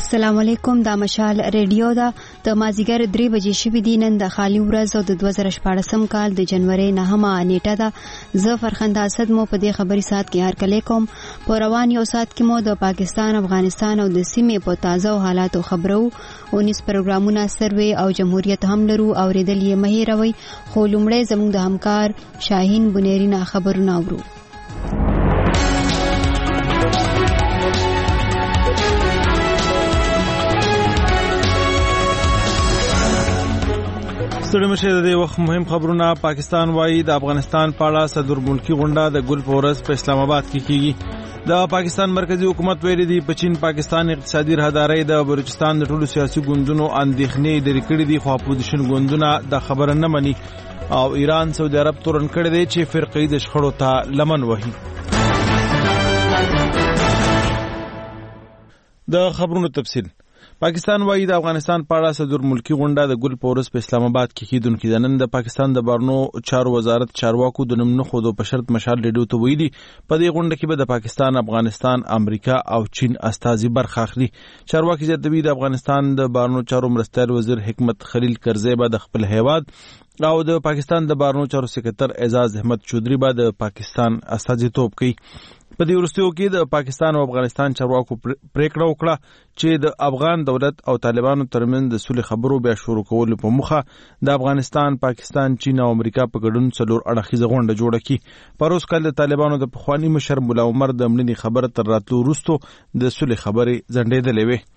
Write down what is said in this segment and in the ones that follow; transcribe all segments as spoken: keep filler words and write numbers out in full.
السلام علیکم. دا مشال ریډیو دا د مازیګر درې بجې شوې دي. نن د خالی ورځ او د دوه زره شپاړسم کال د جنوري نهمه نیټه ده. زه فرخنده اسد مو په دې خبري سات کې هر کله کوم. په روان یو سات کې مو د پاکستان، افغانستان او د سیمې په تازه حالاتو خبرو او نس پروګرامونه سروي او جمهوریت هم لرو او ریدل یې مهیروي. خو لومړی زموږ د همکار شاهین بنيرينا خبرونه اورو. ستړي مشه د وخت مهم خبرونه. پاکستان وایي د افغانستان په اړه صدر ملکی غونډه د ګل پورس په اسلام آباد کې کیږي. د پاکستان مرکزی حکومت ویلي دی په چین پاکستان اقتصادي راهداري د بلوچستان د ټولو سیاسي ګوندونو اندېښنې لري کړې دي، خو اپوزیشن ګوندونه د خبره نه مني او ایران سعودي عرب تورن کړی دی چې فرقې د شخړو ته لمن وهي. د خبرونو تفصیل. پاکستان وایي د افغانستان په اړه صدر ملکی غونډه د ګل پورس په اسلام آباد کې کیدونکې ده. نن د پاکستان د بهرنو چارو وزارت چارواکو د نوم نه خودو په شرط مشال ریډیو ته ویلي په دې غونډه کې به د پاکستان، افغانستان، امریکا او چین استازي برخه اخلي. چارواکي زیاتوي د افغانستان د بهرنو چارو مرستیال وزیر حکمت خلیل کرزی به د خپل هیواد او د پاکستان د بهرنو چارو سکرټر اعزاز احمد چودري به د پاکستان استازیتوب کوي. په دې وروستیو کې د پاکستان او افغانستان چارواکو پریکړه وکړه چې د افغان دولت او طالبانو ترمنځ د صلح خبرو بیا شروع کولو په موخه د افغانستان، پاکستان، چین او امریکا په ګډون څلور اړخیزه غونډه جوړه کړي. په روز کال د طالبانو د پخوانی مشر مولا عمر د مړینې خبره تر راتلو وروسته د صلح خبرې ځنډېدلې وې.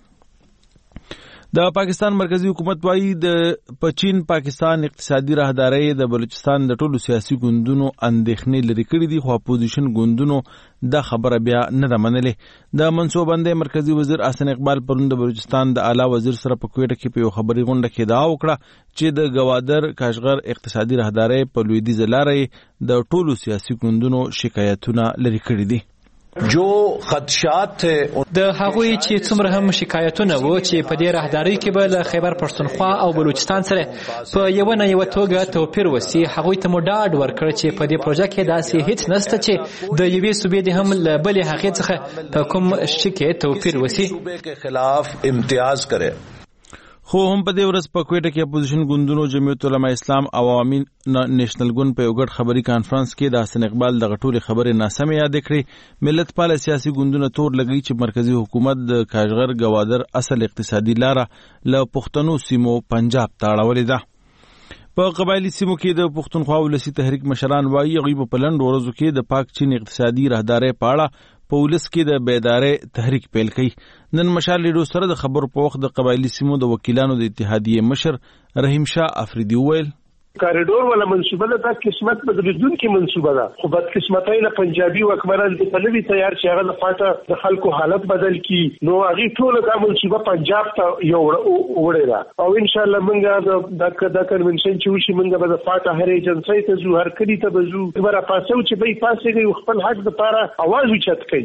د پاکستان مرکزی حکومت وایي د پچین پاکستان اقتصادي راهداري د بلوچستان د ټولو سیاسي ګوندونو اندېښنې لري کړې دي، خو اپوزیشن ګوندونو دا خبره بیا نه ده منلې. د منصوبندې مرکزی وزیر احسن اقبال پرون د بلوچستان د اعلی وزیر سره په کوټه کې په یو خبري غونډه کې ادعا وکړه چې د گوادر کاشغر اقتصادي راهداري په لویدیځ لارې د ټولو سیاسي ګوندونو شکایتونه لري کړې دي. جو خدشات ته د هغوی چې څومره هم شکایتونه وو چې په دې راهداري کې به له خیبر پښتونخوا او بلوچستان سره په یو نه یو توګه توپیر وسی، هغوی ته مو ډاډ ورکړ چې په دې پروژه کې داسې هیڅ نشته چې د یوې صوبې د هم له بلې هغې څخه په کوم شي کې توپیر وسی صوبې کې خلاف امتیاز کړي. خو هم په دې ورځ په کوټه کې اپوزیشن ګوندونو جمعیت العلماء اسلام او عوامي نېشنل ګوند په یو ګډ خبري کانفرنس کې د حسن اقبال د غټولې خبرې ناسمې یاد کړې. ملت پال سیاسي ګوندونه تور لګي چې مرکزی حکومت د کاشغر گوادر اصل اقتصادي لاره له پښتنو سیمو پنجاب ته اړولې ده. په قبایلی سیمو کې د پښتونخوا ولسی تحریک مشران وایي هغوی په لنډ ورځو کې د پاک چین اقتصادي راهداري په اړه په ولس کې د بیدارۍ تحریک پیل کړي. نن مشال ریډیو سره د خبرو په وخت د قبایلی سیمو د وکیلانو د اتحادیې مشر رحیم شاه افریدي وویل کاریډور ولا منصوبه ده، دا قسمت بدلیدونکې منصوبه ده، خو بد قسمتۍ له پنجابي واکمنان دې په نوي تیار چې هغه د فاټه د خلکو حالت بدل کی نو هغه ټول دا منصوبه پنجاب ته یو وړه ده او ان شاء الله موږ دا د کنونشن چې وشي موږ به د فاټه هر ایجنسۍ ته زو هر کلی ته بزو خبره پاسو چې به پاسېږي خپل حق لپاره आवाज اوچت کوي.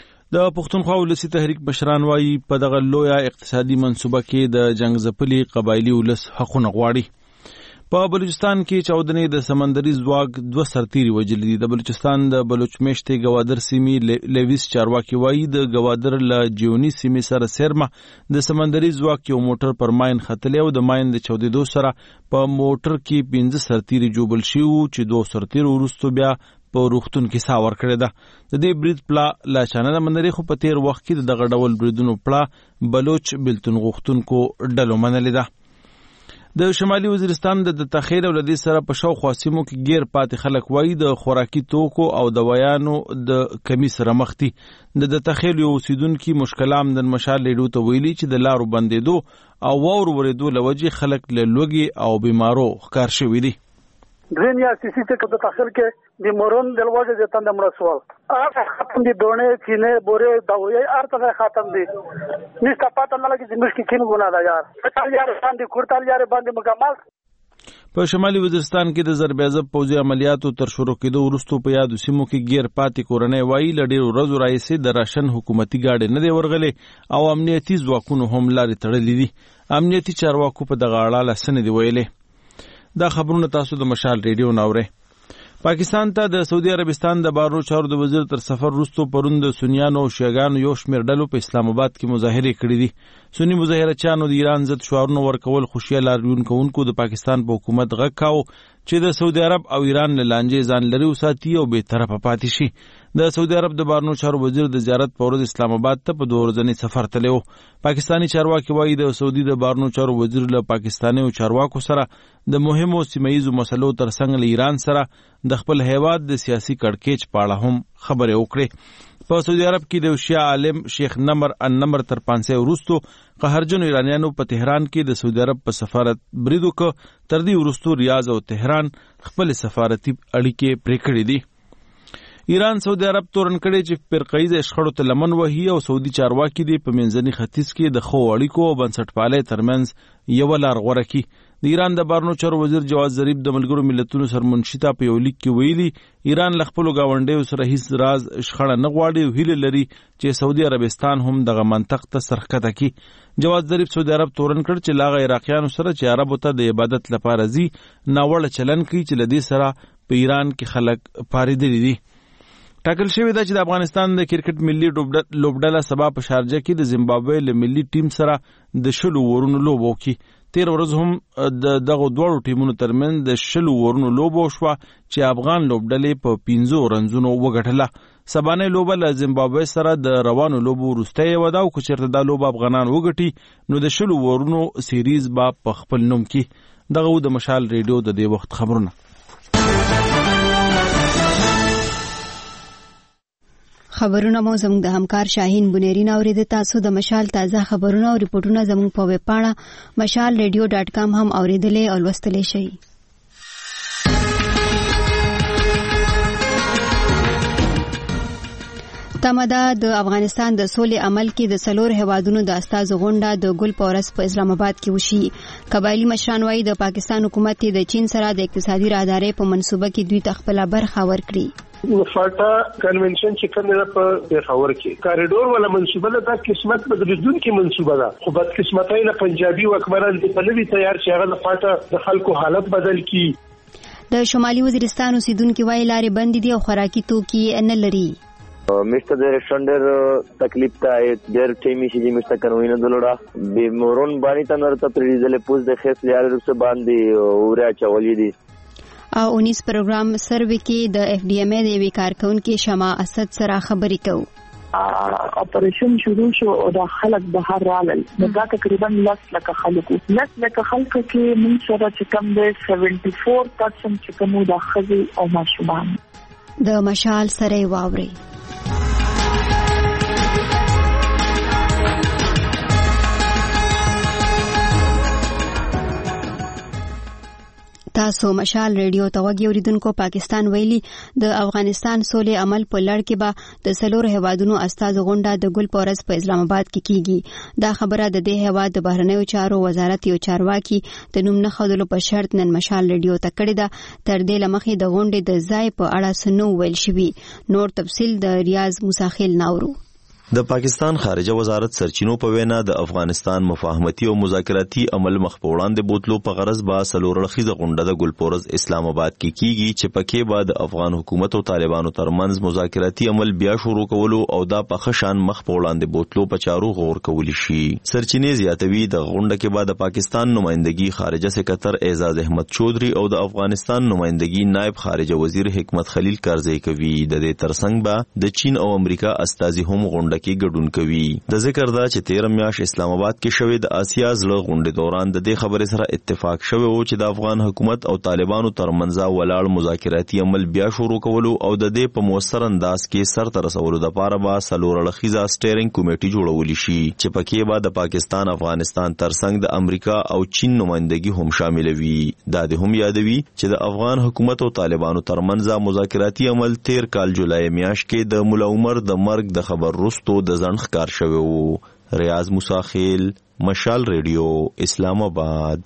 د پښتونخوا ولسی تحریک بشران وایي په دغه لویه اقتصادي منصوبه کې د جنگ ځپلي قبایلی ولس حقونه غواړي. په بلوچستان کې چاودنې د سمندري ځواک دوه سرتیري وژلي دي. د بلوچستان د بلوچ میشتې گوادر سیمې لیویس چارواکي وایي د گوادر له جیونی سیمې سره سرمه د سمندري ځواک یو موټر پر ماین ختلی او د ماین د چاودېدو سره په موټر کې پنځه سرتیري جوبل شوي وو چې دوه سرتیرو وروسته بیا په روغتون کې ساه ورکړې ده. د دې برید پلا لا چانه نه منلې، خو په تیر وخت کې دغه ډول بریدونو پلا بلوچ بلتون غوښتونکو ډلو منلې ده. د شمالي وزیرستان د تخیر او لدی سره په شاوخوا سیمو کې غیر پاتې خلک وایي د خوراکي توکو او دوايانو د کمی سره مخ دي. د تخیر یو اوسیدونکو مشکلام د مشال لیدو ته ویلي چې د لارو بندېدو او وور ورېدو لوجه خلک له لوګي او بیمارو ښکار شوي دي. درین یا سیسی ته د تاخر کې د مورون د لوجه د تند مړ سوال هغه ختم دي دونه چینه بوره داوی ارته ختم دي نشته پاتہ نه لګي چې مشکل کین ګنا ده یار ټال یار باندې کورتال یار باندې مکمل. په شمالي وزیرستان کې د زربیازب پوځي عملیاتو تر شروع کېدو وروسته په یادو سیمو کې غیر پاتې کورنۍ وایي له ډېرو ورځو راهیسې د راشن حکومتي ګاډي نه دی ورغلې او امنیتي ځواکونو هم لارې تړلې دي. امنیتي چارواکو په دغه اړه لسنې دی ویلې. دا خبرونه تاسو د مشال ریډیو ناوړئ. پاکستان ته د سعودي عربستان د بهرنیو چارو د وزیر تر سفر وروسته پرون د سنیانو او شیعاګانو یو شمېر ډلو په اسلام آباد کې مظاهرې کړې دي. سني مظاهرچیانو د ایران ضد شعارونه ورکول خوشیه لاریون کوونکو د پاکستان په حکومت غږ کاوه چې د سعودي عرب او ایران له لانجې ځان لري وساتي او بې طرفه پاتې شي. د سعودي عرب د بهرنیو چارو وزیر د زیارت په ورځ اسلام آباد ته په دوه ورځني سفر تللی و. پاکستاني چارواکي وایي د سعودي د بهرنیو چارو وزیر له پاکستاني چارواکو سره د مهمو سیمه ییزو مسلو ترڅنګ له ایران سره د خپل هیواد د سیاسي کړکېچ په اړه هم خبرې وکړې. په سعودي عرب کې د شیعه عالم شیخ نمر ان نمر تر پانسه وروستو قهرجن ایرانیانو په تهران کې د سعودي عرب په سفارت برید وکړ. تر دې وروستو ریاض او تهران خپل سفارتي اړیکې پرې کړې دي. ایران سعودي عرب تورن کړي چې فرقایي شخړو ته لمن وهي او سعودي چارواکي دي په منځني ختیځ کې د خو اړیکو او بنسټپالۍ ترمنځ یو لار غوره کړي. د ایران د بهرنیو چارو وزیر جواز ظریف د ملګرو ملتونو سرمنشي ته په یو لیک کې ویلي ایران له خپلو ګاونډیو سره هیڅ راز شخړه نه غواړي او هیله لري چې سعودي عربستان هم دغه منطق ته سرښکته کړي. جواز ظریف سعودي عرب تورن کړ چې لاغه عراقیانو سره چې عربو ته د عبادت لپاره ځي ناوړه چلن کوي چې له دې سره په ایران کې خلک پارېدلي دي. ټاکل شوې ده چې د افغانستان د کرکټ ملي لوبډله سبا په شارجه کې د زیمبابوې له ملي ټیم سره د شلو اورونو لوبه وکړي. تیر ورځ هم د دغه دواړو ټیمونو ترمنځ د شلو اورونو لوبه وشوه چې افغان لوبډلې په پنځو رنزونو وګټله. سبانۍ لوبه له زیمبابوې سره د روانو لوبو وروستی وه ده او که چېرته دا لوبه افغانان وګټي نو د شلو اورونو سیریز به په خپل نوم کې. دغه و د مشال ریډیو د دې وخت خبرونه. خبرونه مو زموږ د همکار شاهین بنيرین اورېده. تاسو د مشال تازه خبرونه او ریپورتونه زموږ په ویب پاڼه مشال ریډیو ډاټ کام هم اورېدلې او لوستلی شئ. تمدا د افغانستان د سولې عمل کې د څلور هیوادونو د استازو غونډه د ګل په ورځ په اسلام آباد کې وشي. قبایلي مشران وایي د پاکستان حکومت د چین سره د اقتصادي راهدارۍ په منصوبه کې دوی ته خپله برخه ورکړي. فاټا کنونشن چې کوم نه په پیښور کې کاریډور ولا منصوبه ده قسمت بدلونکې منصوبه ده خو بد قسمتای نه پنجابي حکمران د پلوي تیار چې هغه د فاټا د خلکو حالت بدل کی. د شمالي وزیرستان اوسیدونکو وایي لارې بندې دي او خوراکي توکي نه لري. مشته د رشندر تکلیف ته ډېر ټیمي شي مشته کنوینه دلوړه به مورون باندې تنرته پریزل پوز د خېس لیار رس باندې اورا چولې دي. او اونیس پروګرام سروې کې د اف ډي ایم ای د یوې کارکونکي شمع اسد سره خبرې کوو. اپریشن شروع شو او د خلک بهر رالل نو دا تقریبا لس لکه خلکو لس لکه خلکو کې موږ سره چې کوم دی سیونټي فور پرسنټ چې کوم د ښځې او ماشومان د مشال سره واوري. تاسو مشال ریډیو ته وګورئ. اوریدونکو پاکستان ویلي د افغانستان سولې عمل په لړ کې به د څلور هیوادونو استازو غونډه د ګل په ورځ په اسلام آباد کې کیږي. دا خبره د دې هیواد د بهرنیو چارو وزارت یو چارواکي د نوم نه ښودلو په شرط نن مشال ریډیو ته کړې ده. تر دې له مخکې د غونډې د ځای په اړه څه نه ویل شوي. نور تفصیل د ریاض موساخیل ناورو. د پاکستان خارجه وزارت سرچینو په وینا د افغانستان مفاهمتي او مذاکراتي عمل مخ په وړاندې بوتلو په غرض با سلورړخیزه غونډه د ګلپورز اسلام آباد کې کیږي چې پکې به د افغان حکومت او طالبانو ترمنځ مذاکراتي عمل بیا شروع کولو او دا په خشان مخ په وړاندې بوتلو په چارو غور کول شي. سرچینې زیاتوي د غونډه کې بعد پاکستان نمائندګي خارجه سکرټر اعزاز احمد چودري او د افغانستان نمائندګي نائب خارجه وزیر حکمت خلیل کارزی کوي. د دې ترڅنګ به د چین او امریکا استازي هم غونډه کې ګډون کوي. د ذکر دا چې تیر میاشت اسلام آباد کې شوې د آسیا زړه غونډې دوران د دې خبرې سره اتفاق شوی و چې د افغان حکومت او طالبانو ترمنځ ولاړ مذاکراتي عمل بیا شروع کولو او د دې په موثر انداز کې سر ته رسولو لپاره به څلور اړخیزه سټیرینګ کمیټې جوړول شي چې پکې به د پاکستان افغانستان ترڅنګ د امریکا او چین نمائندګي هم شامل وي. دا د هم یادوي چې د افغان حکومت او طالبانو ترمنځ مذاکراتي عمل تیر کال جولای میاشت کې د مولا عمر د مرګ د خبر وروسته د ځنډ ښکار شوی و. ریاض موساخیل مشال ریډیو اسلام آباد.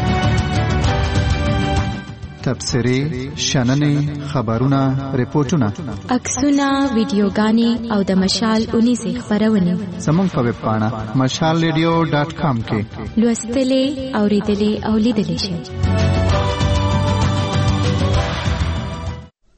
تبصرې شننې خبرونه ریپورتونه عکسونه ویډیوګانې او د مشال اونیزې خبرونه زموږ په ویب پاڼه مشال ریډیو ډاټ کام کې لوستلې اوریدلې او لیدلې شئ.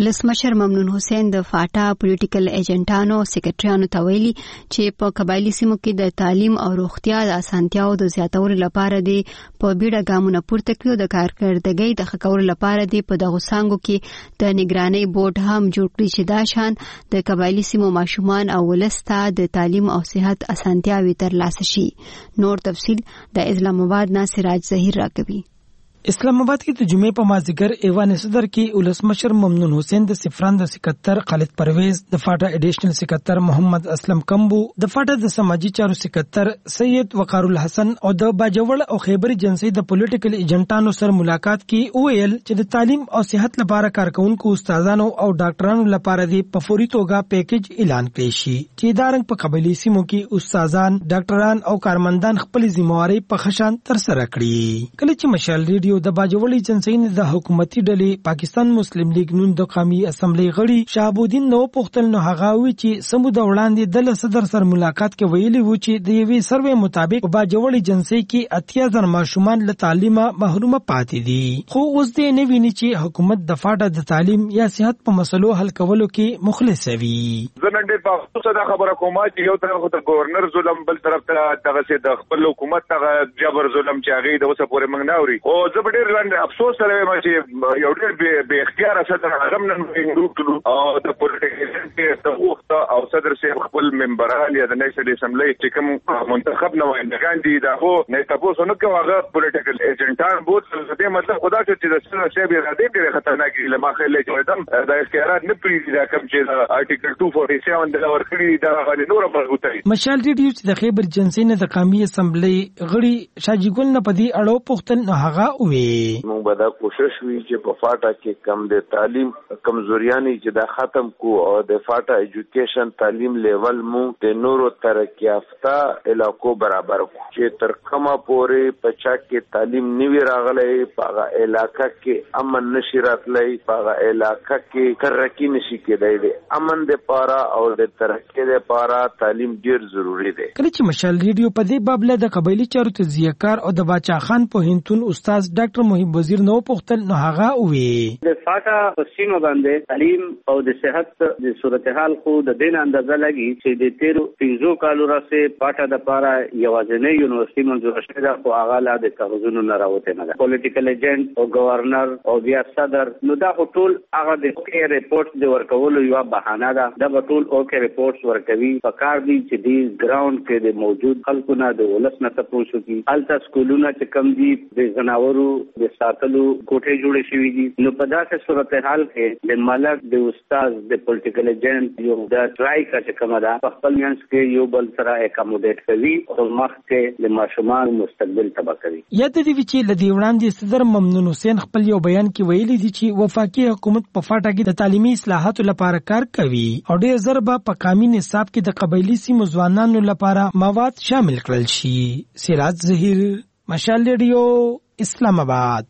ولسمشر ممنون حسین د فاټا پولیټیکل ایجنټانو سیکریټریانو ته ویلي چې په قبایلی سیمو کې د تعلیم او روغتیا د اسانتیاو د زیاتولو لپاره دی په بیړه ګامونه پورته کړي او د کارکړدګۍ د ښه کولو لپاره دی په دغو څانګو کې د نگرانۍ بورډ هم جوړ کړي چې دا شان د قبایلی سیمو ماشومان او ولس ته د تعلیم او صحت اسانتیاوې ترلاسه شي. نور تفصیل د اسلام آباد نه سراج ظهیر راکوي. اسلام آباد کې د جمعې په مازدیګر ایوان صدر کې ولسمشر ممنون حسین د سفران د سکتر خالد پرویز، د فاټا ایډیشنل سکتر محمد اسلم کمبو، د فاټا د سماجی چارو سکتر سید وقار الحسن او د باجوړ او خیبر جنسي د پولیټیکل ایجنټانو سره ملاقات کې ویل چې د تعلیم او صحت لپاره کارکونکو استادانو او ډاکټرانو لپاره د په فوري توګه پیکیج اعلان کړي شي چې دا رنګ په قبایلی سیمو کې استادان، ډاکټران او کارمندان خپل ذمہواری په خشان تر سره کړي. کله چې مشال ریډیو د باجوړ جنسي د حکومتي ډلې پاکستان مسلم لیگ نون د قومي اسمبلی غړي شهابالدین نو پختل نو هغه وی چې سمو د وړاندې د صدر سره ملاقات کې ویلي و چې د یوې سروې مطابق باجوړ جنسي کې اتیا زر ماشومان له تعلیمه محروم پاتې دي، خو اوس دې نه ویني چې حکومت د فاټا د تعلیم یا صحت په مسلو حل کولو کې مخلص وي. زنن ډېر په خصوصا خبره کومه چې یو طرف د گورنر ظلم، بل طرف ته دغه سي د خپل حکومت ته جبر ظلم چې هغه د اوسه پورې موږ نه اوري. او زه ډېر لاندې افسوس سره وایم چې یو ډېر بې اختیاره صدر اعظم نن موږ او د پولیټیکل د وخت او صدر صاحب خپل ممبران یا د نېشنل اسمبلی چې کوم منتخب نمائندگان دي دا هو نه تاسو نو کوم هغه پولیټیکل ایجنټان بوت دې مطلب خدا چې د صدر صاحب اراده ډېر خطرناک دي لمخه لې چې دا اختیارات نه پریږدي دا کوم چې ارټیکل دوه سو سیاسی د ورکړي دا غوښنه نور مرغوتای. مشال ریډیو چې د خیبر جنسي نه د قومي اسمبلی غړي شاجګل نه پدی اړو پختل نو هغه وی موږ به دا کوشش وی چې په فاټا کې کم د تعلیم کمزوریانی چې دا ختم کو او د فاټا ایجوکیشن تعلیم لیول موږ د نورو ترقی یافته علاقو برابر کو چې تر کومه پورې پچا کې تعلیم نیوی راغلی په علاقہ کې امن نشی راتلی په علاقہ کې ترقی نشي کېدای دی. امن د پاره او د ترقی د پاره تعلیم ډیر ضروری دی. کله چې مشال ریډیو په دې باب له د قبایلی چارو تجزیه کار او د باچا خان په هنتون استاد ډاکټر محب وزیر نو پختل نو هغه وی د فاټا په سیمه باندې تعلیم او د صحت د صورتحال خو د دین اندازه لګي چې د تیرو پنځو کالو راځي فاټا د پاره یوازینی یونیورسيټي منځور شوه دا خو هغه لا د کاغذونو نه راوته نه ده. پولیټیکل ایجنټ او گورنر او بیا صدر نو دا ټول هغه د اوکي ریپورت د ورکولو یو بهانه ده. دا ټول اوکي ریپورت ورکوي په کار دي چې دی ګراوند کې د موجود خلکو نه د ولس نه تاسو کی التا سکولونه چې کم دي د زناورو د ساتلو کوټې جوړې شوې دي نو په داسې صورتحال کې د ملک د استاد د پولیټیکل ایجنټ یو د ټرای چې کومه ده په خپل منځ کې یو بل سره اکاموډیټ کوي او مخ کې د ماشومان مستقبل تبا کوي. یاد دي چې لدی وړاندې صدر ممنون حسین خپل یو بیان کې ویلي دي چې وفاقي حکومت په فاټا کې د تعلیمي اصلاحاتو لپاره کار کوي او ډېر ضربه په قانوني نصاب کې د قبایلی سیمو ځوانانو لپاره مواد شامل کړل شي. سراج ظهیر، مشال ریډیو، اسلام آباد.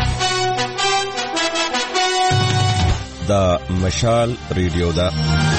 دا مشال ریډیو دا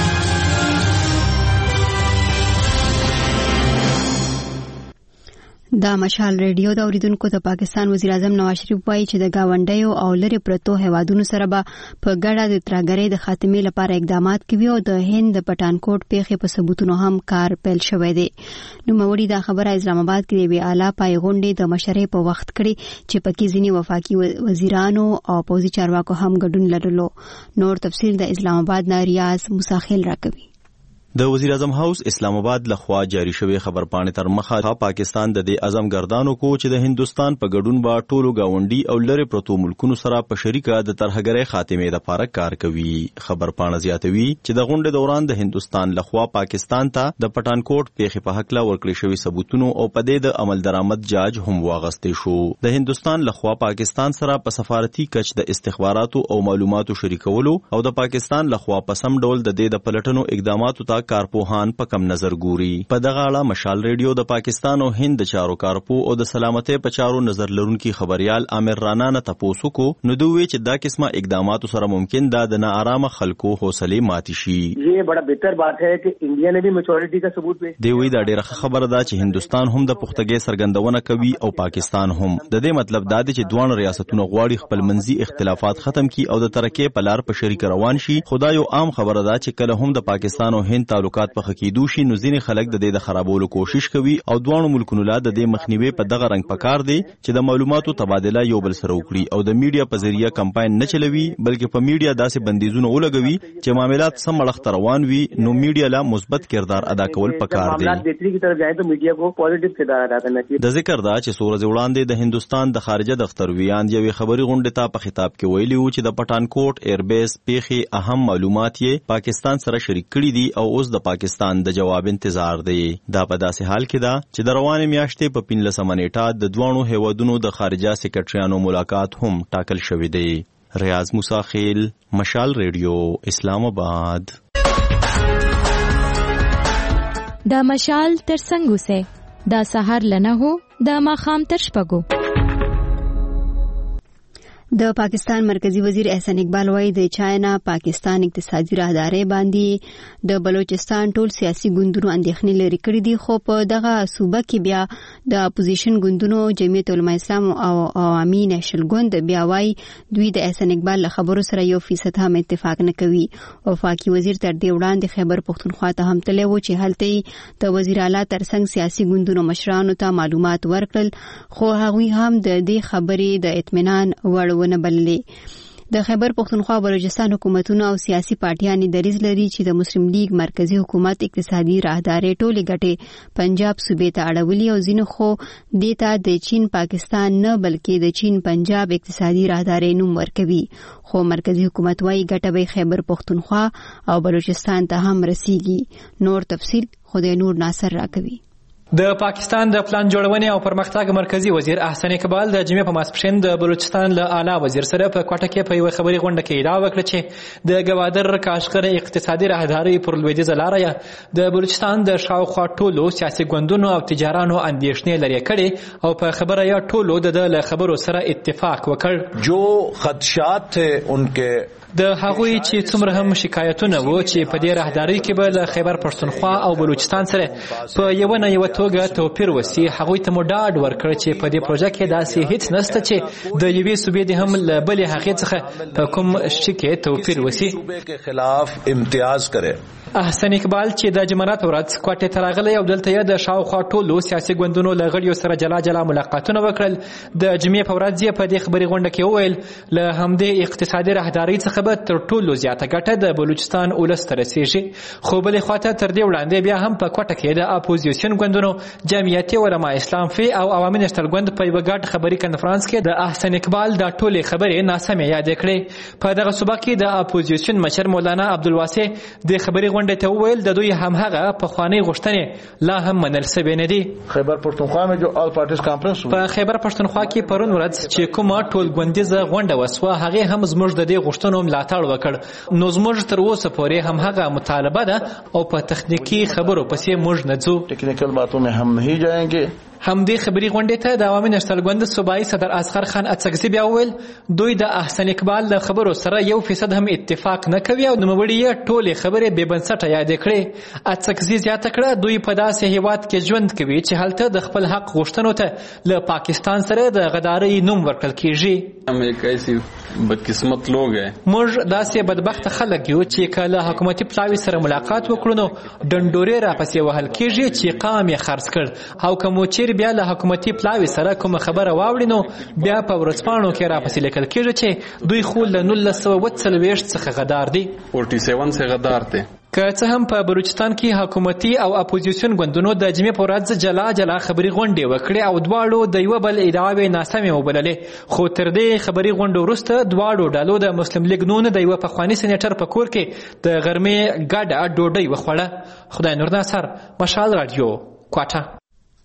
دا مشال ریډیو د اوریدونکو د پاکستان وزیر اعظم نواز شریف وایي چې د گاونډیو او لری پرتو هیوادونو سره به په ګډه د ترهګرۍ د خاتمې لپاره اقدامات کوي او د هند د پټانکوټ پیښې په ثبوتونو هم کار پیل شوی دی. نو موري دا خبره اسلام آباد کې د اعلی پای غونډې د مشرۍ په وخت کړي چې پکې ځینی وفاقي وزیرانو او پوزي چارواکو هم ګډون لرلو. نور تفصیل د اسلام آباد نه ریاض مساخیل راکوي. د وزیر اعظم هاوس اسلام آباد لخوا جاری شوی خبر پاڼې تر مخه پاکستان د دې اعظم ګردانو کو چې د هندستان په ګډون با ټولو گاونډي او لری پروتو ملکونو سره په شریکه د ترهګرۍ خاتمې لپاره کار کوي. خبر پاڼه زیاتوي چې د غونډې دوران د هندستان لخوا پاکستان ته د پټانکوټ پیښې په حق لا ورکړل شوی ثبوتونو او په دې د عمل درآمد جاج هم واغستې شو. د هندستان لخوا پاکستان سره په سفارتي کچ د استخباراتو او معلوماتو شریکولو او د پاکستان لخوا په سم ډول د دې د پلټنو اقداماتو ته کارپوهان په کم نظر ګوري. په دغه اړه مشال ریډیو د پاکستان او هند چارو کارپو او د سلامتۍ په چارو نظر لرونکي خبريال عامر رانا نه تاسو کو نو دوی چې دا قسمه اقدامات سره ممکن ده د ناارامه خلکو حوصله ماتي شي. یہ بڑا بہتر بات ہے کہ انڈیا نے بھی میچورٹی کا ثبوت پیش. دی وی دا ډیره خبره ده چې هندستان هم د پختګۍ سرګندونه کوي او پاکستان هم. د دې مطلب دا دی چې دوه ریاستونه غواړي خپل منځي اختلافات ختم کړي او د ترکیې په لار په شریک روان شي. خدای یو عام خبره ده چې کله هم د پاکستان او هند تعلقات په خکېدو شي نو ځینې خلک د دې د خرابولو کوشش کوي او دوه ملکونو لا د دې مخنیوي په دغه رنګ پکار دی چې د معلوماتو تبادله یو بل سره وکړي او د میډیا په ذریعہ کمپاین نه چلوي بلکې په میډیا داسې بندیزونه ولګوي چې معاملات سم مړخ روان وي. نو میډیا لا مثبت کردار ادا کول پکار دی. د ذکر دا چې سورج وړاندې د هندستان د خارجه دفتر ویاند یوې خبري غونډې ته په خطاب کې ویلي وو چې د پټانکوټ ایربیس پیښې اهم معلومات یې پاکستان سره شریک کړي دي او اوس د پاکستان د جواب انتظار دی. دا په داسې حال کې ده چې د روانې میاشتې په پنځلسمه نیټه د دوه هیوادونو د خارجه سکرټریانو ملاقات هم ټاکل شوی دی. ریاض موسی خیل، مشال ریډیو، اسلام آباد. دا مشال تر څنګه سه دا سحر لنه هو دا ماخام تر شپږو. د پاکستان مرکزی وزیر احسان اقبال وايي د چاینا پاکستان اقتصادي راهداري باندې د بلوچستان ټول سیاسي ګوندونو اندېښنې لري کړې دي خو په دغه صوبه کې بیا د اپوزیشن ګوندونو جمعیت علماء اسلام او عوامي نېشنل ګوند بیا وايي دوی د احسان اقبال له خبرو سره یو فیصد هم اتفاق نه کوي. وفاقي وزیر تر دې وړاندې خیبر پښتونخوا ته هم تللی و چې هلته د وزیر اعلی ترڅنګ سیاسي ګوندونو مشرانو ته معلومات ورکړل خو هغوی هم د دې خبرې د اطمینان وړ ونه بللې. د خیبر پښتونخوا بلوچستان حکومتونه او سیاسي پارټیانې دریځ لري چې د مسلم لیگ مرکزی حکومت اقتصادي راهداري ټولې ګټې پنجاب صوبې ته اړولي او ځینې خو دیتا د چین پاکستان نه بلکې د چین پنجاب اقتصادي راهداري نوم ورکوي. خو مرکزی حکومت وايي ګټه به خیبر پښتونخوا او بلوچستان ته هم رسیږي. نور تفصیل خدای نور ناصر راکوي. د پاکستان د پلان جوړونې او پرمختګ مرکزی وزیر احسان اقبال د جمعې په ماسپښین د بلوچستان له اعلی وزیر سره په کوټه کې په یوه خبري غونډه کې ادعا وکړه چې د ګوادر کاشغر اقتصادي راهداري پر لویدیځه لاره د بلوچستان د شاوخوا ټولو سیاسي ګوندونو او تجارانو اندېښنې لرې کړې او په خبره یا ټولو د له خبرو سره اتفاق وکړ. جو خدشات تھے ان کے د هغوی چې څومره هم شکایتونه وو چې په دې راهداري کې به له خیبر پښتونخوا او بلوچستان سره په یوه نه یوه توګه توپیر وسي هغوی ته مو ډاډ ورکړ چې په دې پروژه کې داسې هیڅ نشته چې د یوې صوبې د هم له بلې هغې څخه په کوم شي کې توپیر وسي. صوبې کے خلاف امتیاز کرے. احسان اقبال چې د جمعرات ورځ کوټې ته راغلی او دلته یې د شاوخوا ټولو سیاسي ګوندونو له غړیو سره جلا جلا ملاقاتونه وکړل. د جمعې په ورځ یې په دې خبري غونډه کې وویل له همدې اقتصادي راهدارۍ څخه به تر ټولو زیاته ګټه د بلوچستان ولس ته رسیږي. خو بلې خواته تر دې وړاندې بیا هم په کوټه کې د اپوزیسیون ګوندونو جمعیت علماء اسلام فی او عوامي نېشنل ګوند په یوه ګډ خبري کنفرانس کې د احسان اقبال دا ټولې خبرې ناسمې یادې کړې. په دغه صوبه کې د اپوزیسیون مشر مولانا عبدالواسع د خبري غونډې ته وویل د دوی هم هغه پخوانۍ غوښتنې لا هم منل شوې نه دي. خیبر پښتونخوا میں جو آل پارټیز کانفرنس په خیبر پښتونخوا کې پرون ورځ چې کومه ټول ګوندیزه غونډه وسوه هغه هم زموږ د دې غوښتنو ملاتړ وکړ. نو زموږ تر اوسه پورې هم هغه مطالبه ده او په تخنیکی خبرو پسې موږ نه ځو. ټیکنیکل باتوں میں ہم نہیں جائیں گے. همدې خبري غونډې ته د عوامي نېشنل ګوند صوبایي صدر اصغر خان اڅکزي بیا وویل دوی د احسان اقبال له خبرو سره یو فیصد هم اتفاق نه کوي او نوموړي یې ټولې خبرې بې بنسټه یادې کړې. اڅکزي زیاته کړه دوی په داسې هیواد کې ژوند کوي چې هلته د خپل حق غوښتنو ته له پاکستان سره د غدارۍ نوم ورکړل کیږي. हम एक ऐसी بدقسمت लोग हैं. موږ داسې بدبخت خلک یو چې کله حکومتي پلاوي سره ملاقات وکړو نو ډنډورې راپسې وهل کیږي چې قام یې خرڅ کړ او کوم چیر بیا له حکومتي پلاوي سره کوم خبره واوړي نو بیا په ورځپاڼو کې راپسې لیکل کیږي چې دوی خو له نولس سوه اوه څلوېښت څخه غدار دي. سیاسي سے غدار دي. که څه هم په بلوچستان کې حکومتي او اپوزیسیون ګوندونو د جمعې په ورځ جلا جلا خبري غونډې وکړې او دواړو د یوه بل ادعاوې ناسمې وبللې. خو تر دې خبري غونډو وروسته دواړو ډلو د مسلم لیګ نون د یوه پخواني سینیټر په کور کې د غرمې ګډه ډوډۍ وخوړه. خدای نور ناصر، مشال رادیو، کوټه.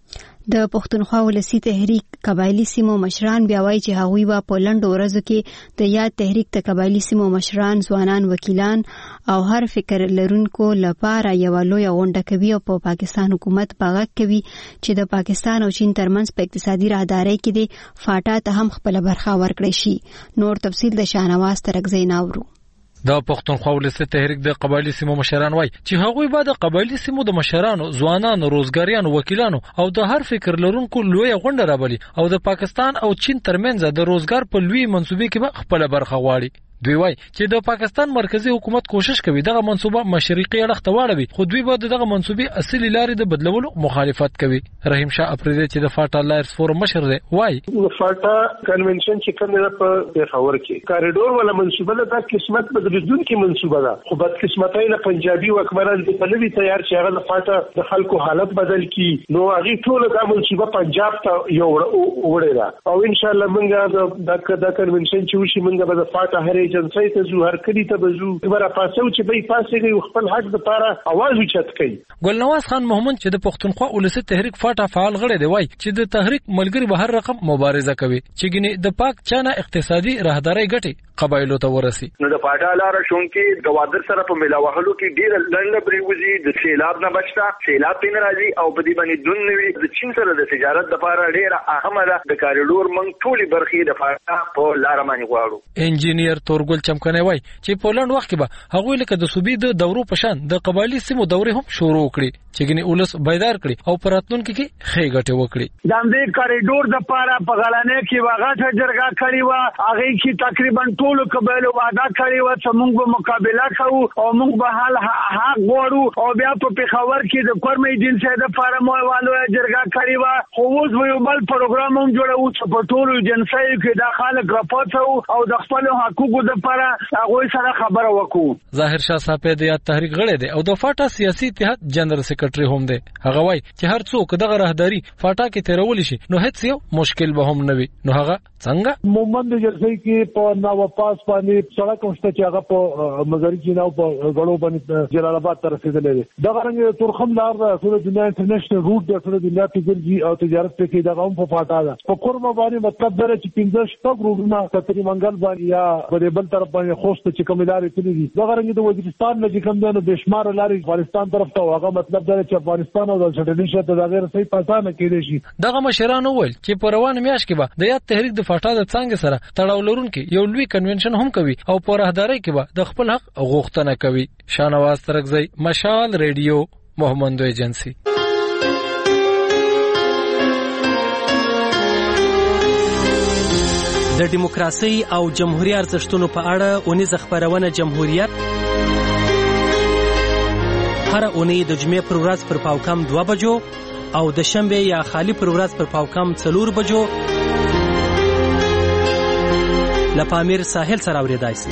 د پښتونخوا ولسی تحریک قبایلی سیمو مشران بیا وایي چې هغوی به په لنډو ورځو کې د یاد تحریک د قبایلی سیمو مشران، ځوانان، وکیلان او هر فکر لرونکو لپاره یو لوی غونډه کوي او په پاکستان حکومت په غږ کوي چې د پاکستان او چین ترمنځ په اقتصادي راهدارۍ کې د فاټا ته هم خپل برخه ورکړي شي. نور تفصیل د شاهنواز ترکزی ناورو. د پښتونخوا ولسی تحریک د قبایلی سیمو مشران وایي چې هغوی به د قبایلی سیمو د مشرانو، ځوانانو، روزګاریانو، وکیلانو او د هر فکر لرونکو لوی غونډه رابلي او د پاکستان او چین ترمنځ د روزګار په لوی منصوبې کې به خپل برخه غواړي. دوی وایي چې د پاکستان مرکزی حکومت کوشش کوي دغه منصوبه مشرقي اړخ ته واړوي، خو دوی به دغه منصوبې اصلي لارې د بدلولو مخالفت کوي. رحیم شاه افریدی چې د فاټا لایرز فورم مشر دی وایي فاټا کنونشن چې کوم نه په پیښور کې کاریډور ولا منصوبه ده قسمت بدلونکې منصوبه ده، خو بد قسمتۍ له پنجابي حکمران د پلوي تیار چې هغه د فاټا د خلکو حالت بدل کی نو هغه ټول د منصوبه پنجاب ته یو وړي ده او ان شاء الله موږ د د کنونشن چې وشي موږ به د فاټا هرې جنسي ته زو هر کلی ته بزو خبره پاسو چې به پاسېږي خپل حق لپاره आवाज وچت کوي. ګلنواز خان محمد چې د پښتونخوا ولسی تحریک فاټا فعال غړی دی وایي چې د تحریک ملګری به هر رقم مبارزه کوي چې ګنې د پاک چانه اقتصادي راهدارۍ ګټي قبایلو ته ورسي. نو د فاټا لار شون کې گوادر سره په ملاوهلو کې ډیر لنډ بریوزي د سیلاب نه بچتا سیلاب پین راځي او په دې باندې دون نوي د چین سره د تجارت لپاره ډیر اهمه ده د کاریډور منګ ټولي برخې د فاټا په لار باندې غواړو. انجینیر تورګل چمکنه وای چې په لند وخت کې به هغه لکه د صوبې د دورو پشان د قبایلی سیمو دورې هم شروع کړي چې ګنې اولس بیدار کړي او پراتلونکو کې خې ګټه وکړي. د دې کاریډور د پاره په غلانه کې واغه جرګه کړي و هغه کې تقریبا ټول قبایلو وعده کړي و چې موږ به مقابله کوو او موږ به حل حق غواړو او بیا په پیښور کې د کورمې جنسي د پاره مو والو جرګه کړي و خو اوس یو بل پروګرام هم جوړو چې په ټول جنسي کې د خلک راپاتو او د خپل حقوقو د پاره هغه سره خبره وکړو. ظاهر شاه صاحب د یاد تحریک غړی دی او د فاټا سیاسي اتحاد جنرال سیکریټری هم دی. هغه وایي چې هر څوک دغه راهداري فاټا کې تیرول شي نو هیڅ یو مشکل به هم نه وي. نو هغه څنګه مومند جرسي کې په ناو پاس باندې سړک مشته چې هغه په مزاري جناو په غړو باندې جلال آباد ته رسیدلې ده. دغه رنګ تورخم لار د ټول دنیا انټرنیشنل روټ د ټول دنیا پیګرجی او تجارت په کې دغه هم په فاټا ده. په کورما باندې مطلب دا چې پنځه شپږ روټونه کتري منګل باندې یا په بل طرف باندې خوست چې کوم لارې تللي دي. دغه رنګ د وزیرستان نه چې کوم دنه بشمار لارې افغانستان طرف ته هغه مطلب دا چې افغانستان او د سټډي شته د غیر صحیح پاتانه کېږي شي. دغه مشران وویل چې په روان میاشت کې به د یاد تحریک د فاټا د څنګه سره تړاو لرونکي یو لوی کنونشن هم کوي او په راهدارۍ کې به د خپل حق غوښتنه کوي. شاهنواز ترکزی، مشال ریډیو، محمد ایجنسی. د دیموکراسي او جمهوریت ارزښتونو په اړه اونیزه خبرونه جمهوریت هر اونۍ د جمعې پر ورځ پر پاوکم دوه بجو او د شنبه یا خالی پر ورځ پر پاوکم څلور بجو لپامیر ساحل سره اوریدای شي.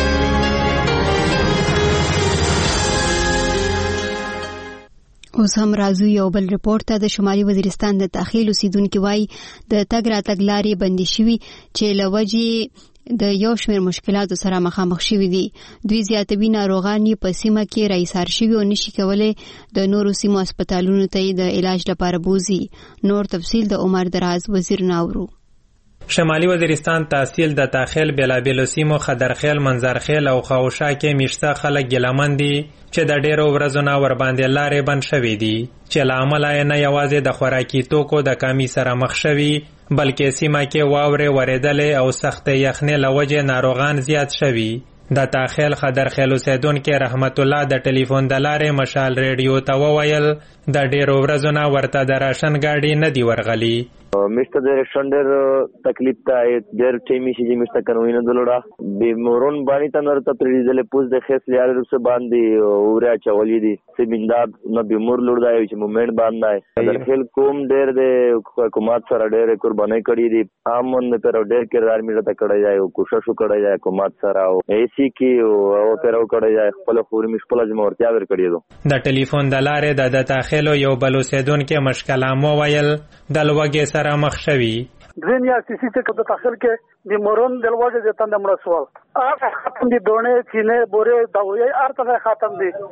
اوس هم راځو یو بل رپورت ته. د شمالي وزیرستان د تاخیل اوسیدونکو وایي د تګ راتګ لارې بندي شوي چې له وجې د یو شمېر مشکلاتو سره مخامخ شوي دي. دوی زیاتوي ناروغان یې په سیمه کې رایسار شوي او نشي کولی د نورو سیمو هسپتالونو ته د علاج لپاره بوزي. نور تفصیل د عمر دراز وزیر ناورو. شمالي وزیرستان تحصیل د تاخیل بېلابېلو سیمو خدرخیل، منظرخیل او خاوشا کې میشته خلک ګیلمن دي چې د ډېرو ورځو نه ورباندې لارې بند شوي دي چې له امله یې نه یوازې د خوراکي توکو د کمی سره مخ شوي بلکې سیمه کې واورې ورېدلې او سختې یخنۍ له وجې ناروغان زیات شوي. د تاخیل خدرخیل اوسیدونکي رحمت الله د ټلیفون د لارې مشال ریډیو ته وویل د ډېرو ورځو نه ورته د راشن ګاډي نه دي ورغلي. میشته د شندر تکلیف ته ډېر ټیمي شي چې میشته کنوینه دلوړه به مورون باندې تنور ته پریزل پوز د خیس لیار رسو باندې اوریا چولې دي سیمنداب نو به مور لور دای چې مومنت باندې در خل کوم ډېر د حکومت سره ډېر قرباني کړې دي امون پر ډېر کردار میړه ته کړی دی او کوشش وکړی دی حکومت سره او ایسی کې او پر او کړی دی خپل خور مشکل ځمورتیا ور کړی دو د ټلیفون د لارې د تاخیل یو بلوسیدون کې مشکل مو ویل د لوګي سره مخ شوي. دریم یا سیسی ته د تاخیر کې د مورون دلواجه د تند مړ سوال هغه ختم دي دونه چینه بوره دا وی ارته ختم دي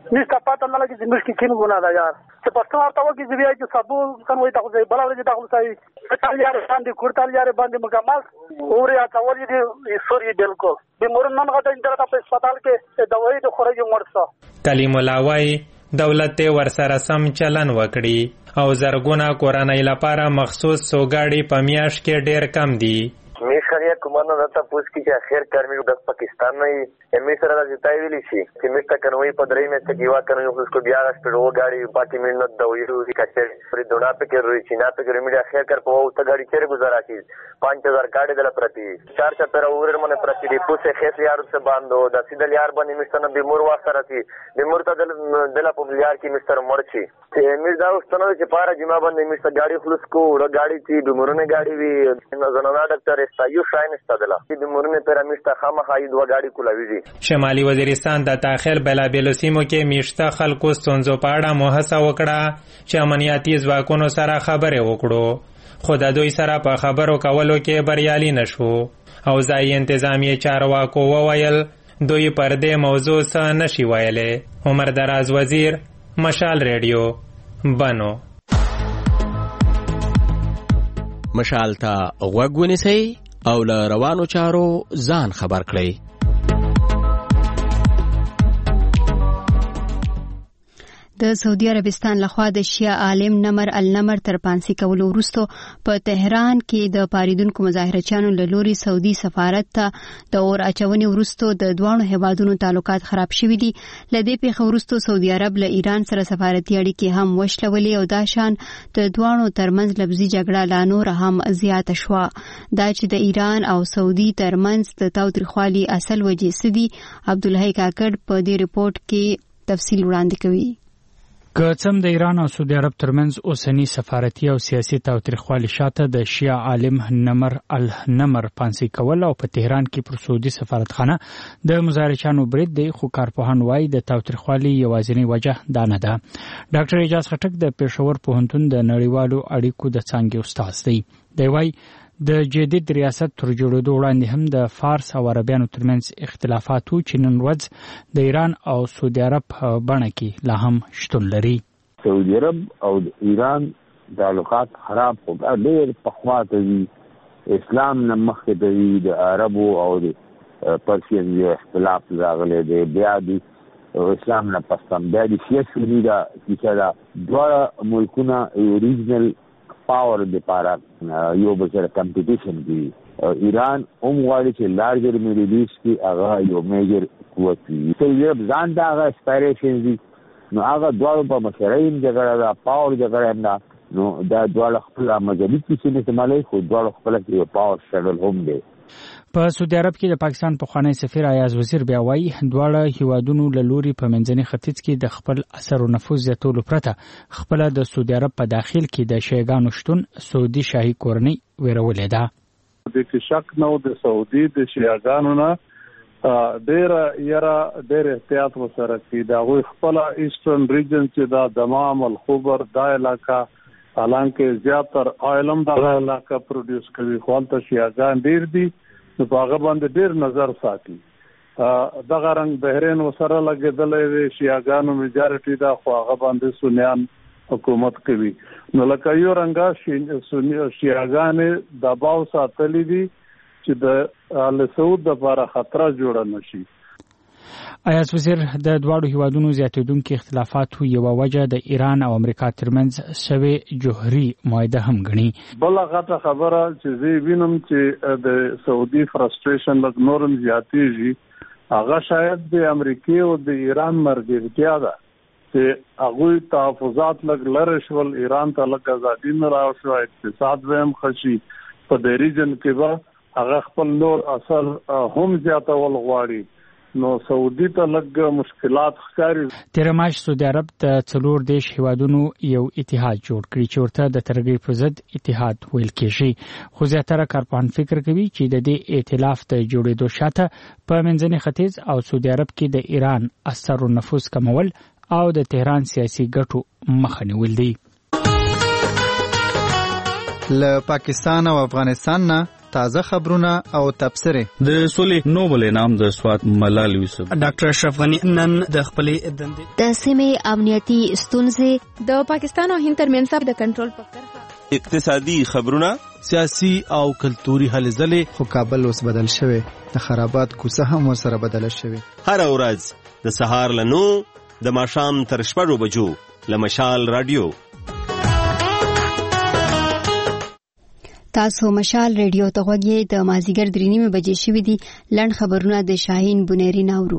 نیستا پاتن نه لګي چې مشکې کین ګنا ده یار چې پښتو ورته وږي چې بیا چې سبو کن وای تاسو بل ورځ تاسو صحیح ټال یار باندې کورتال یار باندې مکمل اوریا تاولې دي سوري بالکل به مور نن غته انتر په هسپتال کې دوايي د خورجو مرسته کلیم الله وای دولت ورسره سم چلن وکړي او زرګونه کورنۍ لپاره مخصوص سوګاړي په میاشت کې ډېر کم دي می خریه کومانه دته پوس کی چې اخر کارمی د پاکستان نه امی سره د جتای ویلی شي چې مشته کنوي په درې مې څه کیوا کنوي اوس کو بیا غسپړو غاړي پاتې مینت د ویرو کی کچې پر دوړه په کې روي چې نه په کې می اخر کار په او ته غاړي چیرې گزارا کی پانچ ہزار کاډه دل پرتی چار چپر اور منه پرتی دی پوسه خېس یار څه باندو د سیدل یار باندې مشته نه بیمور واسره سي بیمور ته دل دل په یار کی مستر مرچی چې می دا اوس ته چې پارا جما باندې مشته غاړي خلص کو ور غاړي چې بیمورونه غاړي وی نه زنانه ډاکټر استایو شاین استدلا چې بیمورونه پر مشته خامخای دوه غاړي کولاوي شمالي وزیرستان د داخل بلابلو سیمو کې میشته خلکو ستونزو په اړه مهڅه وکړه چې امنیتي ځواکونو سره خبرې وکړو خو د دوی سره په خبرو کولو کې بریالي نشو او ځایي انتظامی چارواکو وویل دوی پر دې موضوع څه نشي ویلی. عمر دراز وزیر، مشال ریډیو، بنو. مشال ته غوږ ونیسئ او له روانو چارو ځان خبر کړئ. د سعودي عربستان لخوا د شیعه عالم نمر النمر تر پانسي کولو وروسته په تهران کې د پاریدونکو مظاهرچیانو له لوري سعودي سفارت ته د اور اچونې وروسته د دوانو هیوادونو تعلقات خراب شوي دي. له دې پیښې وروسته سعودي عرب له ایران سره سفارتي اړیکې هم وشلولې او دا شان د دوانو ترمنځ لفظي جګړه لا نور هم زیاته شوه. دا چې د ایران او سعودي ترمنځ د تاوتریخوالي اصل وجې څه دي، عبدالحی کاکړ په دې رپورټ کې تفصیل وړاندې کوي. که څم د ایران او سعودي عرب ترمنځ اوسنی سفارتي او سیاسي تاوتریخوالي شاته د شیعه عالم نمر النمر پانسي کول او په تهران کې پر سعودي سفارتخانه د مظاهرچیانو برید دی، خو کارپوهان وایي د تاوتریخوالي یوازینی وجه دا نه ده. ډاکټر اعجاز خټک د پېښور پوهنتون د نړیوالو اړیکو د څانګې استاد دی. دی وایي د جدید ریاست تر جوړېدو وړاندې هم د فارس او عربیانو ترمنځ اختلافات وو چې نن ورځ د ایران او سعودي عرب په بڼه کې لا هم شتون لري. سعودي عرب او ایران تعلقات خراب خو ډېر پخوا ته دي، اسلام نه مخکې ته دي. د عربو او د پرسیان یو اختلاف راغلی دی، بیا د اسلام نه پس هم بیا د شیعه سني دا کیسه ده. دواړه ملکونه ریجنل پاور دپاره یو بل سره کمپټیشن کوي. ایران هم غواړي چې لارجر میډل ایسټ کې هغه یو میجر قوت وي. سعودي عرب ځان ته هغه اسپایریشن دي، نو هغه دواړو په مشرۍ هم جګړه ده، پاور جګړه هم ده. نو دا دواړه خپله مذهبي کیسې نه استعمالوي، خو دواړو خپله یو پاور سټرګل هم دی. په سعودي عرب کې د پاکستان پخوانی سفیر ایاز وزیر بیا وایي دواړه هیوادونو له لوري په منځني ختیځ کې د خپل اثر او نفوذ زیاتولو پرته خپله د سعودي عرب په داخل کې د شیعګانو شتون سعودي شاهي کورنۍ ویرولې ده. د کې شک نه د سعودي د شیعګانو نه ډېر یاره ډېر احتیاط وسره کوي. د هغوی خپله ایسټرن ریجن چې دا دمام الخبر دا علاقه حالانکه زیاتر آیلم دغه علاقه پروډیوس کوي، خو هلته شیعګان ډېر دي، نو په هغه باندې ډېر نظر ساتي. دغه رنګ بحرین ورسره لګېدلی دی، شیعګانو میجارټي ده، خو هغه باندې سنیان حکومت کوي. نو لکه یو رنګه شیعګانې دباو ساتلی دي چې د ال سعود دپاره خطره جوړه نشي. ایاز وزیر د دواړو هیوادونو زیاتېدونکي اختلافاتو یوه وجه د ایران او امریکا ترمنځ شوې جوهري معاهده هم ګڼي. بله غټه خبره چې زه وینم چې د سعودي فرسټریشن لږ نور هم زیاتېږي، هغه شاید د امریکې او د ایران ملګرتیا ده چې هغوی تحفظات لږ لرې شول، ایران ته لږ ازادي نه راوشوه، اقتصاد به هم ښه شي. په دې ریجن کې به هغه خپل نور اثر هم زیاتول غواړي، نو سعودي ته لږ مشکلات ښکاري. تېره میاشت سعودي عرب د څلور دیش هیوادونو یو اتحاد جوړ کړي چې ورته د ترغیب پر ضد اتحاد ویل کېږي، خو زیاتره کارپوهان فکر کوي چې د دې ائتلاف د جوړېدو شاته په منځني ختیځ او سعودي عرب کې د ایران اثر او نفوذ کمول او د تهران سیاسي ګټو مخه نیول دي. له پاکستان او افغانستان نه تازه خبرونه او تبصره. د سولې نوبل انعام د سوات ملال یوسف. ډاکټر اشرف غنی نن د خپلې دندې د سیمې امنیتي ستونزې، د پاکستان او هند ترمنځ د کنټرول په کرښه، اقتصادي خبرونه، سیاسي او کلتوري هلې ځلې. خو کابل اوس بدل شوی، د خرابات کوڅه هم ورسره بدله شوی. هر ورځ د سهار له نو د ماښام تر شپږو بجو له مشال رادیو. تاسو مشال ریډیو ته غوږی. د مازیګر درې نیمې بجې شوې دي. لنډ خبرونه د شاهین بنيري ناورو.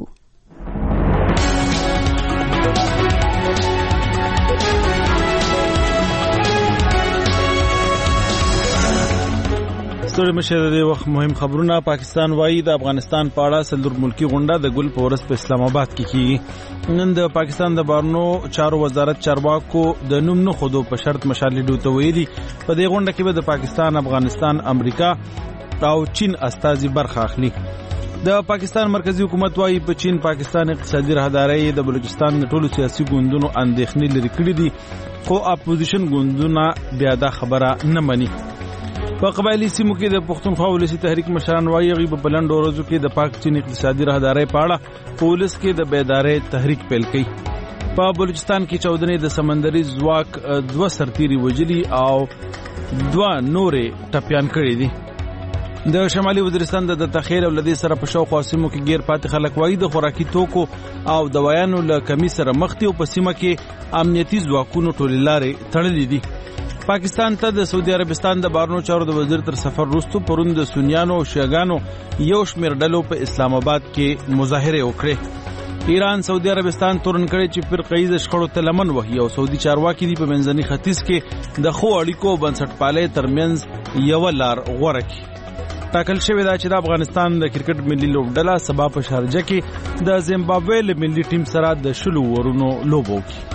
ستړي مشه د وخت مهم خبرونه. پاکستان وايي د افغانستان په اړه سلور ملکی غونډه د ګل په ورځ په اسلام آباد کې کیږي. نن د پاکستان د بهرنیو چارو وزارت چارواکو د نوم نه خودو په شرط مشالې ډوته ویلي. په دې غونډه کې به د پاکستان، افغانستان، امریکا او چین استازي برخه اخلي. د پاکستان مرکزی حکومت وايي په چین پاکستان اقتصادي راهداري د بلوچستان د ټولو سیاسي ګوندونو اندېښنې لري کړې دي، خو اپوزیشن ګوندونه بیا دا خبره نه مني. په قبایلی سیمو کې د پښتونخوا ولسی تحریک مشران وايي غي په بلند ورځو کې د پاک چین اقتصادي راهداري په اړه پولیس کې د بیدارۍ تحریک پیل کړي. په بلوچستان کې چودنې د سمندري ځواک دوه سرتیري وجلي او دوه نورې ټپيان کړي دي. د شمالي وزیرستان د تخیل او لدې سره په شاوخوا سیمو کې غیر پاتې خلک وايي د خوراکي توکو او دوايانو له کمی سره مخ دي او په سیمه کې امنیتي ځواکونو ټولې لارې تړلې دي. پاکستان ته د سعودي عربستان د بهرنیو چارو د وزیر تر سفر وروسته پرون د سنیانو او شیعاګانو یو شمېر ډلو په اسلام آباد کې مظاهره وکړه. ایران سعودي عربستان تورن کړي چې فرقه ییز شخړو ته لمن وهي او سعودي چارواکي دي په منځني ختیځ کې د خو اړیکو او بنسټپالۍ ترمنځ یو لار غوړه کړي. ټاکل شوی دا چې د افغانستان د کرکټ ملي لوبډله سبا په شارجه کې د زیمبابوې له ملي ټیم سره د شلو ورونو لوبو کوي.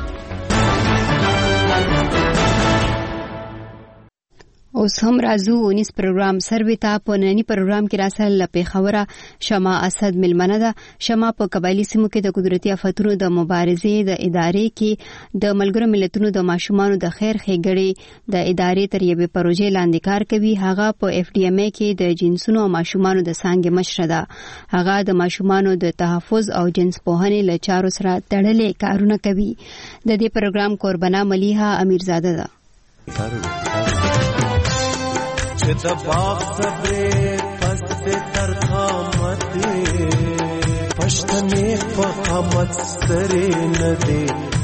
اوس هم راځو ونیس پروګرام سروي ته. په نننی پروګرام کې راسل لپې خبره شمع اسد ملمنه ده. شمع په قبایلی سیمو کې د قدرتي آفتونو د مبارزې د ادارې کې د ملګرو ملتونو د ماشومانو د خیر ښېګړې د ادارې تر یوې پروژې لاندې کار کوي. هغه په اف ډي ام ای کې د جنسونو او ماشومانو د څانګې مشره ده. هغه د ماشومانو د تحفظ او جنس پوهنې له چارو سره تړلې کارونه کوي. د دې پروګرام قربانه ملیحه امیرزاده ده. چې د باغ صبرې پس تر قامت پښتنې په قامت سترې نه دي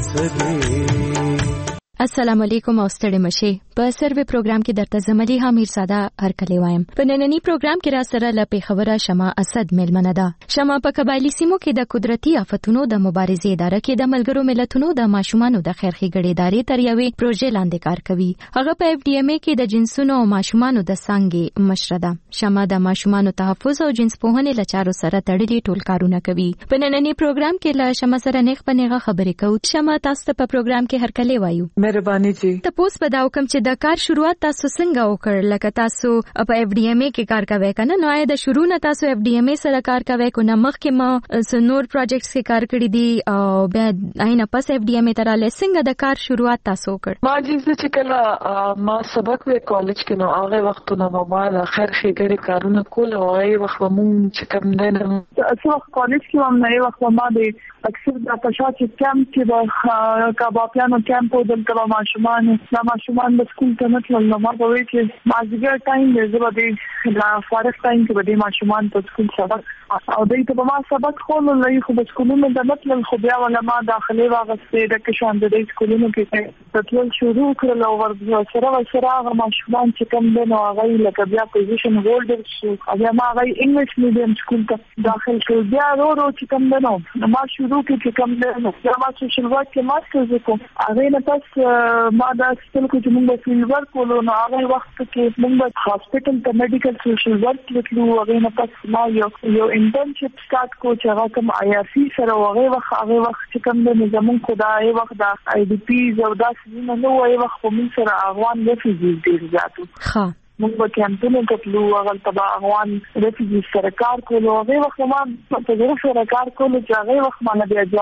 سدي. السلام علیکم او ستړي مشه. په سروي پروګرام کې درته زملي حمیر ساده هر کله وایم. په نننی پروګرام کې را سره لپې خبره شمع اسد ملمنه ده. شمع په قبایلی سیمو کې د قدرتي آفتونو د مبارزې اداره کې د ملګرو ملتونو د ماشومانو د خیر ښېګړې ادارې تر یوې پروژې لاندې کار کوي. هغه په اف ډي ام ای کې د جنسونو او ماشومانو د څانګې مشره ده. شمع د ماشومانو تحفظ او جنس پوهنې له چارو سره تړلي ټول کارونه کوي. په نننی پروګرام کې له شمع سره نیغ په نیغه خبرې کوو. شمع تاسو ته په پروګرام کې هر کله وایو. مهرباني جی. تاسو په دا کوم چې د کار شروعات تاسو څنګه وکړ؟ لکه تاسو په اف ډي ام ای کې کار کوي کنه، نو آیا د شروع نه تاسو اف ډي ام ای سره کار کوي کو نه مخکې ما سنور پروجیکټس کې کار کړی دي او بیا آینه پس اف ډي ام ای تر له څنګه د کار شروعات تاسو وکړ؟ ما جې چې کله ما سبق وې کالج کې نو هغه وختونه ما د خیر ښېګړې کارونه کول او هغه وخت مونږ چې کوم دنه تاسو کالج کې هم نه وخت ما د اکثر د پښا چې کم کې د کبابیانو کیمپ دلته ماشومان د ماشومان د سکول ته نه تلل نو ما په وی چې مازیګر ټایم دی زه به د فارغ ټایم کې به د ماشومان په سکول سبق او دوی ته ما سبق خو نه خو په سکولونو د نتل خو بیا ولا ما داخلي واغستې د کشان د سکولونو کې تل شروع کړل او ور سره سره هغه ماشومان چې کوم دی نو هغه لکه بیا پوزیشن هولډر شو بیا ما هغه انګلیش میډیم سکول ته داخل شو بیا ورو ورو چې کوم دی نو ما شروع کې چې کوم دی نو ما سوشل ورک کې ماسترز کوم هغه نه پس ما دا ستل کو چې موږ فیلډ ورک کولو نو هغه وخت کې موږ هاسپټل ته میډیکل سوشل ورک لیکلو هغه نه پس ما یو یو انټرنشپ سٹارټ کو چې هغه کوم آی آر سی سره هغه وخت هغه وخت چې کوم د زمون خدای وخت دا آی ډی پی او دا څه نه وای وخت کوم سره افغان ریفیوجیز ډیر زیاتو ها موږ په کمپونو کې تلو هغه تبع افغان ریفیوجیز سره کار کولو هغه وخت ما په دغه سره کار کولو چې هغه وخت ما نه بیا جواب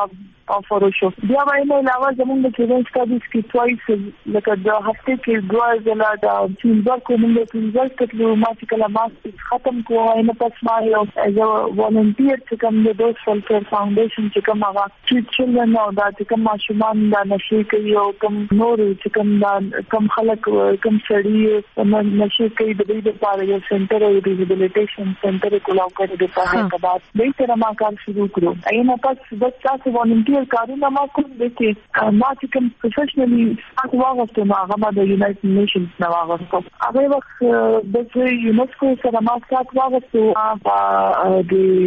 افر شو بیا باندې علاوه زموږ د چیلنج سټډیز کې توایس لکه د هفته کې دوه ځله د څنګه کومه څنګه کتلو ما چې کله ما ختم کوه نه پس ما یو از ولنټیر چې کوم د دوس فلټر فاونډیشن چې کوم هغه چې چلنه نو دا چې کوم ماشومان دا نشي کوي او کوم نور چې کوم دا کوم خلک کوم سړي نشي کوي د دې لپاره یو سنټر او ریهابلیټیشن سنټر کولاو کړی د په هغه بعد دې سره ما کار شروع کړو اینه پس د تاسو ولنټیر کارونه ما کوم د چې ما چې کوم پروفیشنلی تاسو واغسته ما هغه د یونایټډ نیشنز نو واغسته هغه وخت د یونیسکو سره ما سات واغسته په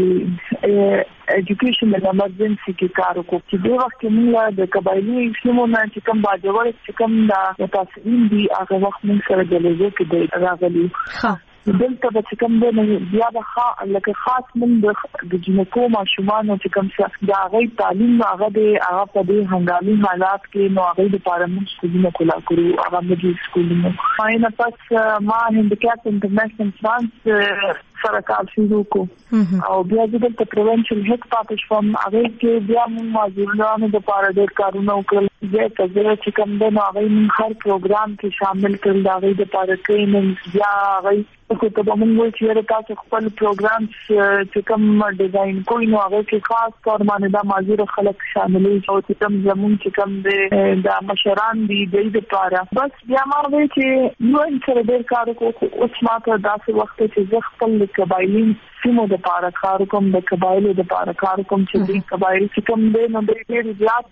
د ایجوکیشن د ایمرجنسي کې کار وکړ چې د وخت موږ د قبایلی سیمو نه چې کوم باجوړ چې کوم د تاسیین دی هغه وخت موږ سره د لږه کې د راغلي ها دلته چې کوم د بیا د خاص لکه خاص من د جنکو ماشومان چې کوم څه د هغه تعلیم هغه د هغه په دې هنګامي حالات کې نو هغه د پارامون سکولونو کولا کړو هغه مجلس سکولونو اینه پس ما هندکاپ انټرنیشنل فرانس سره کار شروع کو او بیا د پریونشن هیڅ پاتې شوم هغه کې بیا موږ مازورانو د پاره د کارونو کړل زه ته چې کوم د هغه هر پروګرام کې شامل کړل هغه د پاره ټریننګ بیا هغه کو ته موږ چې تاسو خپل پروګرام چې کوم ډیزاین کوی نو هغه کې خاص تور باندې د مازور خلک شامل او چې کوم زمون چې کوم د مشران دی د پاره بس بیا ما وی چې نو سره ډیر کار کوو اوس ما ته داسې وخت چې زه خپل قبایلی سیمو د پاره کار کوم د قبایلو د پاره کار کوم چې د قبایل چې کوم د نو د ډیر زیات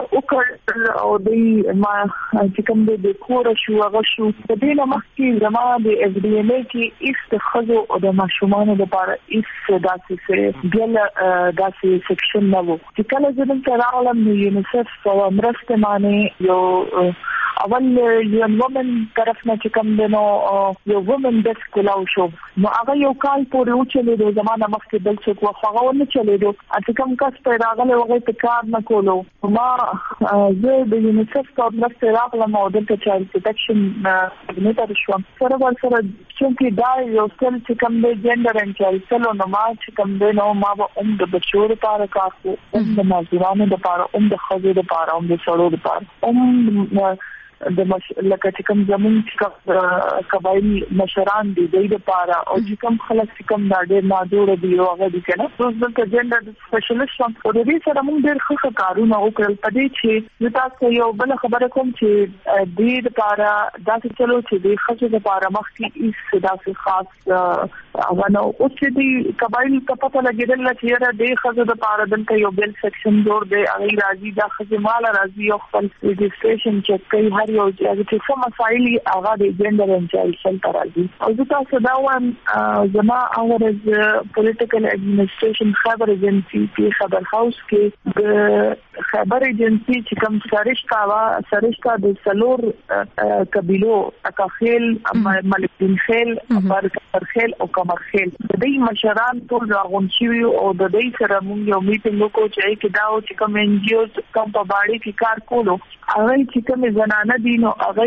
وکړ او د ما چې کوم د کور شو هغه شو د دې نه مخکې زما د اف ډي ام ای کې ایست خزو او د ماشومان د پاره ایست داسې څه ګل داسې سیکشن نو چې کله زموږ ته راغلم نو یونیسف او مرسته معنی یو اول یو وومن طرف نه چې کوم د نو یو وومن د سکولاو شو نو هغه یو کال پورې وچلې د زمانه مخکې بل څه کو هغه ونه چلې دو چې کوم کس پیدا غلې وغه ته کار نه کولو ما زه د یونیسف څخه مرسته راغلم او د چایلډ پروټیکشن کوارډینیټر شوم سره ور سره چې دا یو څل چې کوم د جندر ان چایلډ سلو نو ما چې کوم د نو ما به هم د بچو لپاره کار کوم هم د مازورانو لپاره هم د خزو لپاره هم د سړو لپاره هم د مش لکه چې کوم زمون چې قبایلی مشران دي د لپاره او چې کوم خلک چې کوم دا ډېر ناجوړ دي او هغه دي کنه اوس د جندر سپیشلیست هم او د دې سره موږ ډېر ښه کارونه وکړل په دې چې تاسو یو بل خبره کوم چې د دې لپاره داسې چلو چې د خصوصي لپاره مخکې ایس داسې خاص هغه نو او چې د قبایلی په پته لګیدل چې را د خصوصي لپاره دلته یو بل سیکشن جوړ دی هغه راځي د خصوصي مال راځي او خپل ریجستریشن چک کوي هر یو چې څه مسایل هغه د جندر ان چایلډ سنټر راځي او تاسو دا وایم زما اور از پولیټیکل ایڈمنسټریشن خبر ایجنسی په خبر هاوس کې د خبر ایجنسی چې کوم سرشتہ وا سرشتہ د سلور قبيلو اکاخیل ملکین خیل برخیل او کمرخیل د دې مشران ټول راغون شي او د دې سره موږ یو میټینګ وکړو چې کې دا او چې کوم ان جی اوز کوم په باندې کې کار کولو هغه چې کوم زنانه دي نو هغه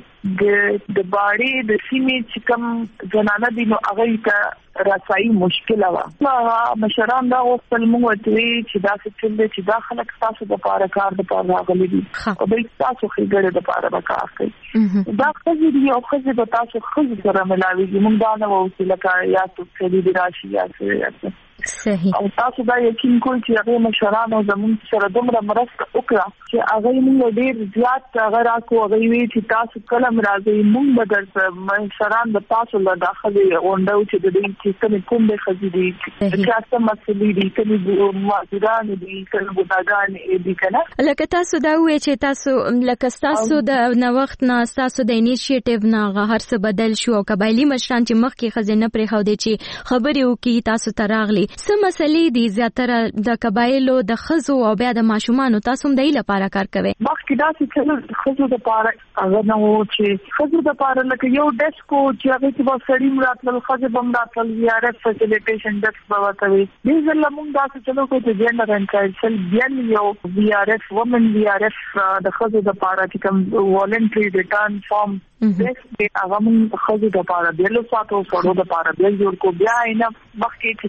د د باړې د سیمې چې کوم زنانه دي نو هغه ته راسایي مشکل و ما مشران دا خپل موږ ته چې دا څه چې دا خلک تاسو د پاره کار د پاره غلي دي او به تاسو خېګړه د پاره وکړ کوي دا خزي دي او خزي د تاسو خزي سره ملاوي موږ دا نه وو چې لکه یا څه دې راشي یا څه صحیح او تاسو دا یقین کوئ چې هغه مشران او زمون سره دومره مرسته وکړه چې هغه موږ ډیر زیات هغه راکو هغه وی چې تاسو کلم راځي موږ بدر مشران د تاسو له داخلي غونډو چې د دې چې کوم کوم د خزي دي چې تاسو مسلې دي کوم مازیران دي کوم ګډاګان دي کنه لکه تاسو دا وی چې تاسو لکه تاسو د نو وخت نه تاسو د انیشیټیو نه هر څه بدل شو او قبایلی مشران چې مخکې خزینه پرې خو دي چې خبرې وکي تاسو تراغلي څه مسلې دي زیاتره د قبایلو د خزو او بیا د ماشومان تاسو هم د ایله لپاره کار کوي مخکې دا چې خزو د لپاره هغه نو چې خزو د لپاره لکه یو ډیسکو چې هغه کې به سړی مراتل خزو بم راتل وی آر ایف فیسیلیټیشن ډیسک به وتوي دې ځل موږ دا چې چلو کوي چې جندر ان چایلډ سل بیان یو وی آر ایف وومن وی آر ایف د خزو د لپاره چې کوم والنټری ریټرن فارم دې هغه موږ خزو د لپاره د لو ساتو سره د لپاره د جوړ کو بیا نه مخکې چې کوم موږ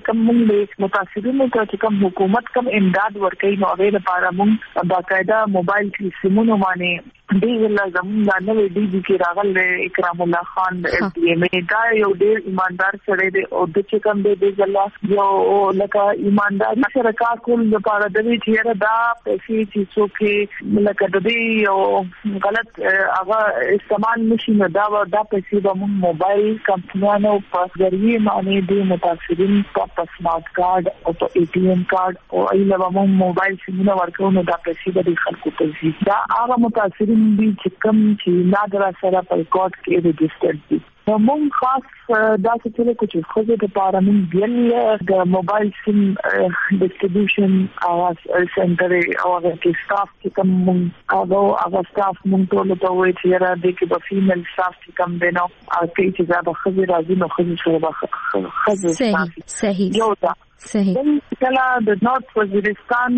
موږ متاثرینو ته چې کوم حکومت کوم امداد ورکوي نو هغه لپاره موږ باقاعده موبایل کې سیمونو باندې ډیر لازم دا نوې ډي جی کې راغل اکرام الله خان د اف ډي ایم دا یو ډیر ایماندار سره دی او د چې کوم دی د الله یو لکه ایماندار سره کار کول لپاره د دې چې دا پیسې چې څوک لکه د دې یو غلط هغه استعمال نشي نه دا دا پیسې د موبایل کمپنیانو په ذریعہ باندې د متاثرین په سمارټ کارت او په ای ټي ایم کارت او ایله موبایل سیمونه ورکو نو دا پیسې د خلکو ته ځي دا هغه متاثرین دي چې کوم چې نادر سره په کوټ کې ريجسترډ دي نو موږ خاص دا څه چې خو د لپاره موږ بل د موبایل سیم ډیسټریبیوشن او سنټر او هغه کې سټاف چې کوم موږ هغه هغه سټاف موږ ټول ته وایي چې را دي کې په فیمیل سټاف چې کوم دی نو هغه چې دا به خزي راځي نو خزي سره خزي صحیح صحیح یو دا صحیح کله د نورث وزیرستان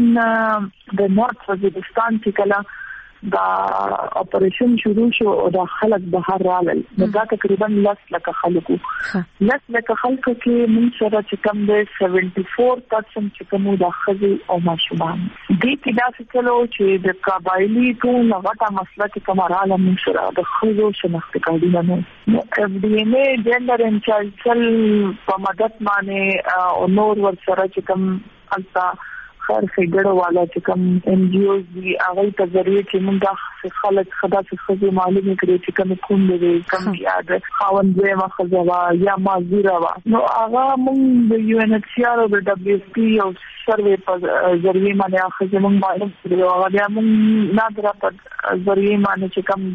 د نورث وزیرستان چې کله دا اپریشن شروع شو او دا خلک بهر راغلل دا تقریبا لس لکه خلکو لس لکه خلکو کې موږ سره چې کوم دی سیونټي فور پرسنټ چې کوم د خزي او ماشومان دې کې دا څه چلو چې د قبایلی ټول غټه مسله کې کومه رااله موږ سره د خزو شناخت کاردونه نو اف ډي ایم اي جندر ان چایلډ په مدد باندې او نور ور سره چې کوم التا خیر فګړو والا چې کوم ان جی اوز دی هغه په ذریعہ چې موږ خلک خدا څخه خزي معلومه کړي چې کوم کوم دی کوم یاد خاوند دی مخزوا یا مازیرا وا نو هغه موږ د یو ان ایچ سی آر او د دبليو ایف پی او سروې په ذریعہ باندې هغه چې موږ معلوم کړو هغه بیا موږ نادر په ذریعہ باندې چې کوم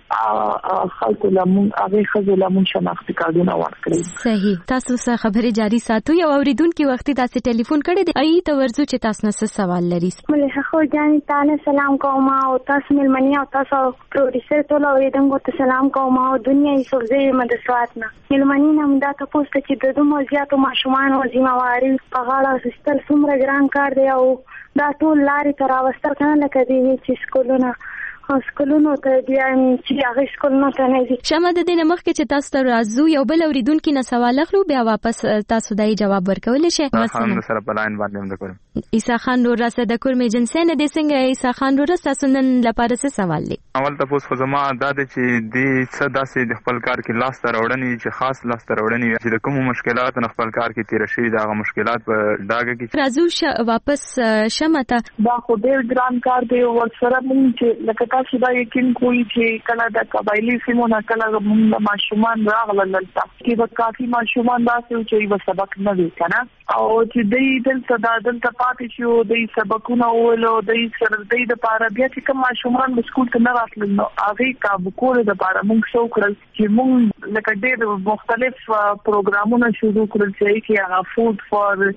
دنو خلکو لمون هغه خزي لمون شناخت کارونه ورکړي صحیح تاسو سره خبري جاری ساتو یو اوریدونکو وخت تاسو ټلیفون کړی دی ای ته ورزو چې تاسو نس سوال لري ملي خو جاني تعالی سلام کوم او تاسو ملمني او تاسو پروډوسر ټول اوریدونکو ته سلام کوم او دنیا یې سوزي مدرسوات نه ملمني نم دا تاسو ته چې د دوه ملګرو ماشومان او ذمہواری په غاړه سستل څومره ګران کار دی او دا ټول لارې تر اوستر کنه لکه دی چې سکولونه سکولونو ته بیا چې هغه سکولونو ته نه دي شمه د دې مخ کې چې تاسو ته راځو یو بل اوریدونکو نه سوال اخلو بیا واپس تاسو دای جواب ورکول شي مثلا سره په لاین باندې هم وکړم عیسی خان نور راسه د کور میجنسي نه د څنګه عیسی خان نور تاسو نن لپاره څه سوال لري اول تاسو خو زما دا د چې د صدا سي د خپل کار کې لاس تر وړنی چې خاص لاس تر وړنی چې د کوم مشکلات نه خپل کار کې تیر شي دا مشکلات په داګه کې راځو واپس شمته دا خو ډیر ګران کار دی او سره مونږ چې لکه تاسو دا یقین کوی چې کله د قبایلی سیمونه کله موږ ماشومان راغلل دلته چې د کافي ماشومان داسې چې یو سبق نه وی کنه او چې دې دلته دا دلته پاتې شو د سبقونو ولو د سره د د پاره بیا چې کوم ماشومان د سکول ته نه راتلل نو هغه کابو کول د پاره موږ شو کړل چې موږ لکه ډېر مختلف پروګرامونه شروع کړل چې کې هغه فود فور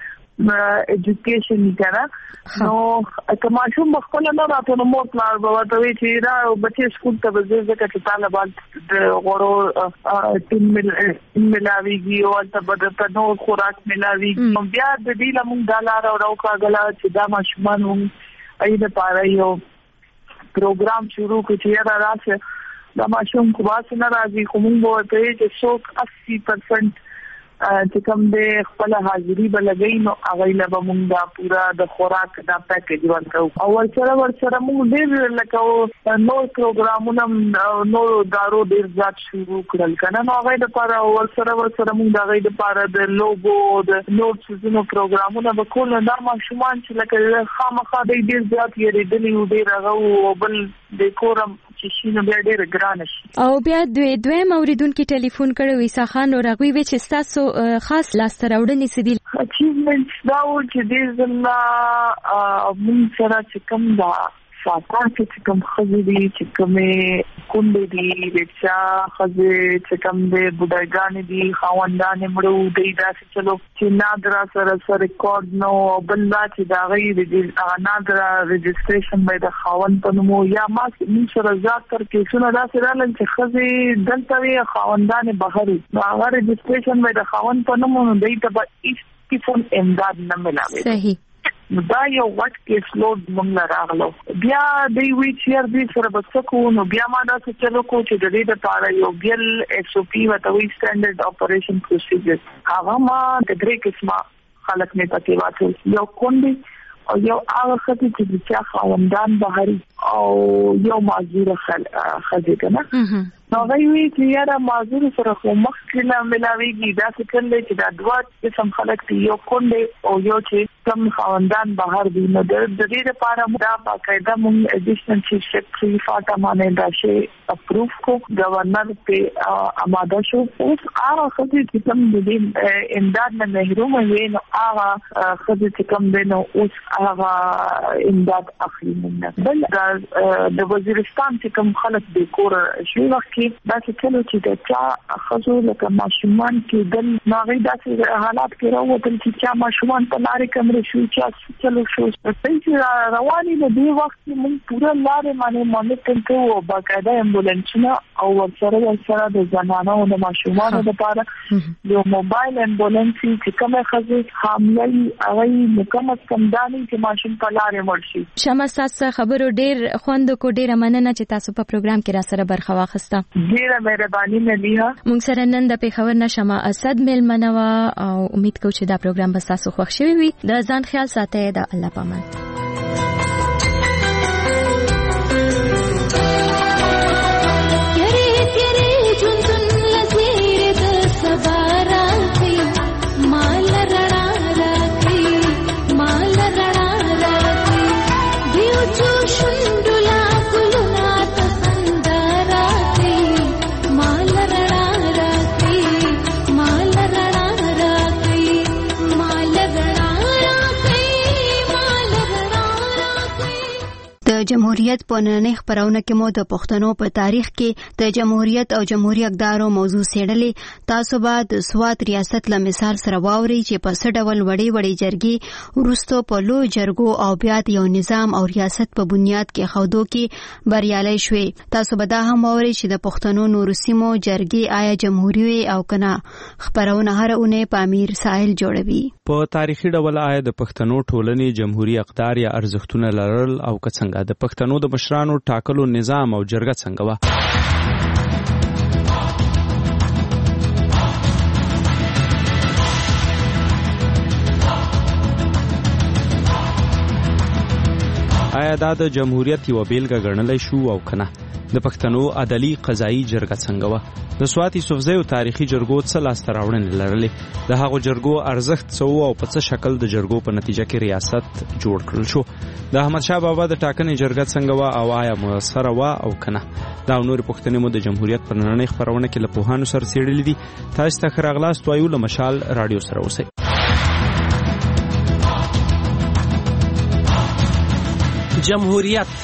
ایجوکیشن کړه نو کماشوم خپل نه راته نو مور پلار به وته چې دا بچي سکول ته وځي ځکه چې طالبان د غورو ټیم ملاويږي او ته بدته نو خوراک ملاويږي بیا د دې لمون دلار او راوکاغلا چې دا ماشومان هم اې د پاره یو پروګرام شروع کړي چې را راځي دا ماشوم کو واسه نه راځي کوم وته چې څوک اسی پرسنټ چې کوم د خپل حاضری بلګی نو هغه له موږ دا پورا د خوراک دا پیکیج ورکو او ورسره ورسره موږ ډیر لکه نو پروګرامونه نو دارو ډیر ځات شروع کړل کنه نو هغه د پاره ورسره ورسره موږ دا غي د پاره د لوګو د نو څه پروګرامونه وکول دا ماشومان چې لکه خامخا ډیر ځات یې ډېر ډیر هغه او بل د کورم چې شینو بیا ډیر ګران شي او بیا دوی دوی موریدونکو ټلیفون کړو عیسی خان او راغوي و چې تاسو خاص لاس تر وړنې سدي اچیومنټس دا و چې دې زما موږ سره چې کوم دا ساتان چې کوم خزري چې کومه کونډې دي رچا خزه چې کوم دې بډایګان دي خاوندان مړو دې دا چې چلو چې نادرا سره سره ریکارډ نو بل دا چې دا غي د نادرا ريجستریشن به د خاوند په نوم یا ما موږ سره ځات تر کې څونه دا سره لن چې خزه دلته وي خاوندان بهري هغه ريجستریشن به د خاوند په نوم دې ته به هیڅ امداد نه ملاوي صحیح دا یو وټ کیس لوډ موږ راغلو بیا دی وی چې دې سره بچو نو بیا ما دا څه چلو کو چې د دې لپاره یو ګل ایس او پی وته وی سټانډرډ اپریشن پروسیجر هغه ما د درې قسمه خلک نه پکې واچو یو کونډي او یو هغه خدي چې چې خاوندان بهري او یو معذور خدي کنه نو وی چې یاره معذور سره خو مخکې نه ملاويږي دا څه کله چې دا دوه قسم خلک یو کونډي او یو چې کم خاوندان بهر دي نو د دې لپاره موږ باقاعده موږ اډیشنل چیف سیکریټري فاطمه نه دا شی اپروف کو گورنر په آماده شو اوس هغه خدي چې کوم دې امداد نه محروم وي نو هغه خدي چې کوم دی نو اوس هغه امداد اخلي موږ بل د وزیرستان چې کوم خلک د کور شي وخت دا چې کله چې د چا خزو لکه ماشومان کې دل ناغي داسې حالات کې راوتل چې چا ماشومان په لارې کمرې شو چې چلو شو چې رواني د دې وخت موږ پوره لارې باندې مانیټر کوو باقاعده امبولانسونه او ورسره ورسره د زنانو او د ماشومانو لپاره یو موبایل امبولانس چې کومه خزو حاملې هغه مکمل کمداني چې ماشوم په لارې مرشي شمه تاسو خبرو ډیر خوند کو ډیر مننه چې تاسو په پروګرام کې را سره برخه واخسته ډیره مهرباني مليها مونږ سره نن د پیښور نشمه اسد ملمنه او امید کوم چې دا پروګرام به تاسو خوښ شي وي د ځان خیال ساتئ د الله پامان جمهوریت په نننۍ خبرونه کې مو د پښتنو په تاریخ کې د جمهوریت او جمهوریت اقدارو موضوع سیړلې تاسو به د سوات ریاست له مثال سره واوري چې په څه ډول وړي وړي جرګې ورستو په لوی جرګو او بیا د یو نظام او ریاست په بنیاد کې خودو کې بریالي شوي تاسو به دا هم واوري چې د پښتنو نورو سیمو جرګې آیا جمهوریت او کنا خبرونه هر اونۍ په امیر ساحل جوړوي په تاریخي ډول آیا د پښتنو ټولنې جمهوریت اقدار یا ارزښتونه لرل او څنګه د پښتنو د مشرانو ټاکلو نظام او جرګه څنګه و آیا دا د جمهوریت یو بیلګه ګڼلای شو او کنه د پښتنو عدالي قضایي جرګه څنګه و د سوات یوسفزیو تاریخي جرګو څه لاسته راوړنې لرلې د هغو جرګو ارزښت څه او په څه شکل د جرګو په نتیجه کې ریاست جوړ کړل شو د احمد شاه بابا د ټاکنې جرګه څنګه و او آیا موثره و او کنه دا نور پښتنې مو د جمهوریت په نننۍ خبرونه کې له پوهانو سره څېړلې دي تاسو ته ښه راغلاست وایو له مشال رادیو سره اوسئ جمهوریت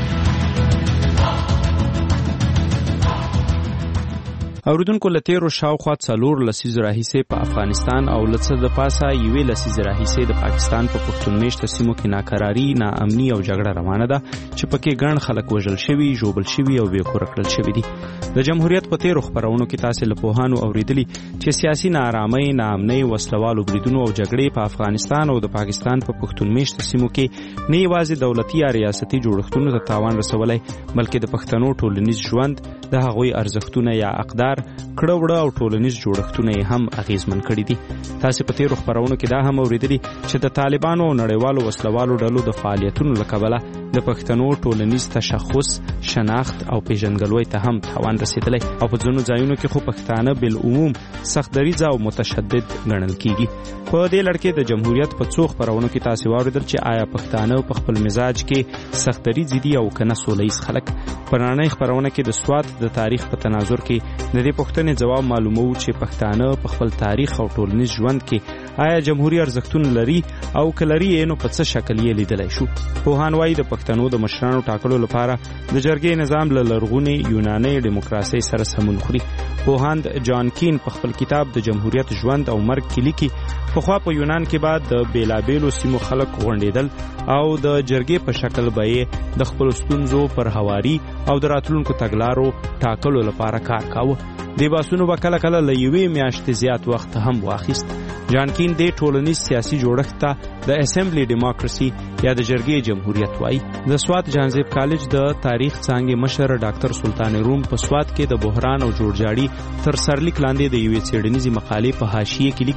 اوریدونکو لتیرو شاوخوا څلور لسیزو راهیسې په افغانستان او لڅ د پاسه یوې لسیزو راهیسې د پاکستان په پښتون میشته سیمو کې ناکراری ناامني او جګړه روانه ده چې پکې ګڼ خلک وژل شوي ژوبل شوي او بې کوره کړل شوي دي د جمهوریت په تیرو خبرونو کې تاسو له پوهانو اوریدلی چې سیاسي ناارامۍ ناامنۍ وسلوالو بریدونو او جګړې په افغانستان او د پاکستان په پښتون میشته سیمو کې نه یوازې دولتي یا ریاستي جوړښتونو ته تاوان رسولی بلکې د پښتنو ټولنیز ژوند د هغوی ارزښتونه یا اقدار کړه وړه او ټولنیز جوړښتونه یې هم اغیزمن کړي دي تاسو په تیرو خبرونو کې دا هم اوریدلی چې د طالبانو او نړیوالو وسلوالو ډلو د فعالیتونو له کبله د پښتنو ټولنیز تشخص شناخت او پیژندګلوۍ ته هم تاوان رسیدلی او په ځینو ځایونو کې خو پښتانه بالعموم سختدریځ او متشدد ګڼل کیږي په دې لړ کې د جمهوریت په څو خبرونو کې تاسو واوریدل چې آیا پښتانه په خپل مزاج کې سختدریځ دي او کنه سولهییز خلک په نړۍ خبرونه کې د سوات د تاریخ په تناظر کې د دې پوښتنې جواب معلومو چې پښتانه په خپل تاریخ او ټولنیز ژوند کې آیا جمهوریت ارزښتونه لري او کلري نو په څه شکل یې لیدلای شو پوهان وايي د پښتنو د مشرانو ټاکلو لپاره د جرګې نظام له لرغوني یوناني دیموکراسي سره سمون خوري پوهاند جان کین په خپل کتاب د جمهوریت ژوند او مرګ کې لیکي پخوا په یونان کې بعد د بیلابیلو سیمو خلک غونډېدل او د جرګې په شکل به د خپل ستونزو پر هواري او د راتلونکو تګلارو ټاکلو لپاره کار کاوه د باسونو به کله کله له یوې میاشتې زیات وخت هم واخیست جان کین د ټولنیز سیاسي جوړښت ته د اسمبلی دیموکراسي یا د جرګې جمهوریت وایي د سوات جانزیب کالج د تاریخ څانګې مشر ډاکټر سلطان روم په سوات کې د بحران او جوړجاړي تر سرلیک لاندې د یوې څېړنیزې مقالې په حاشیه کې لیکي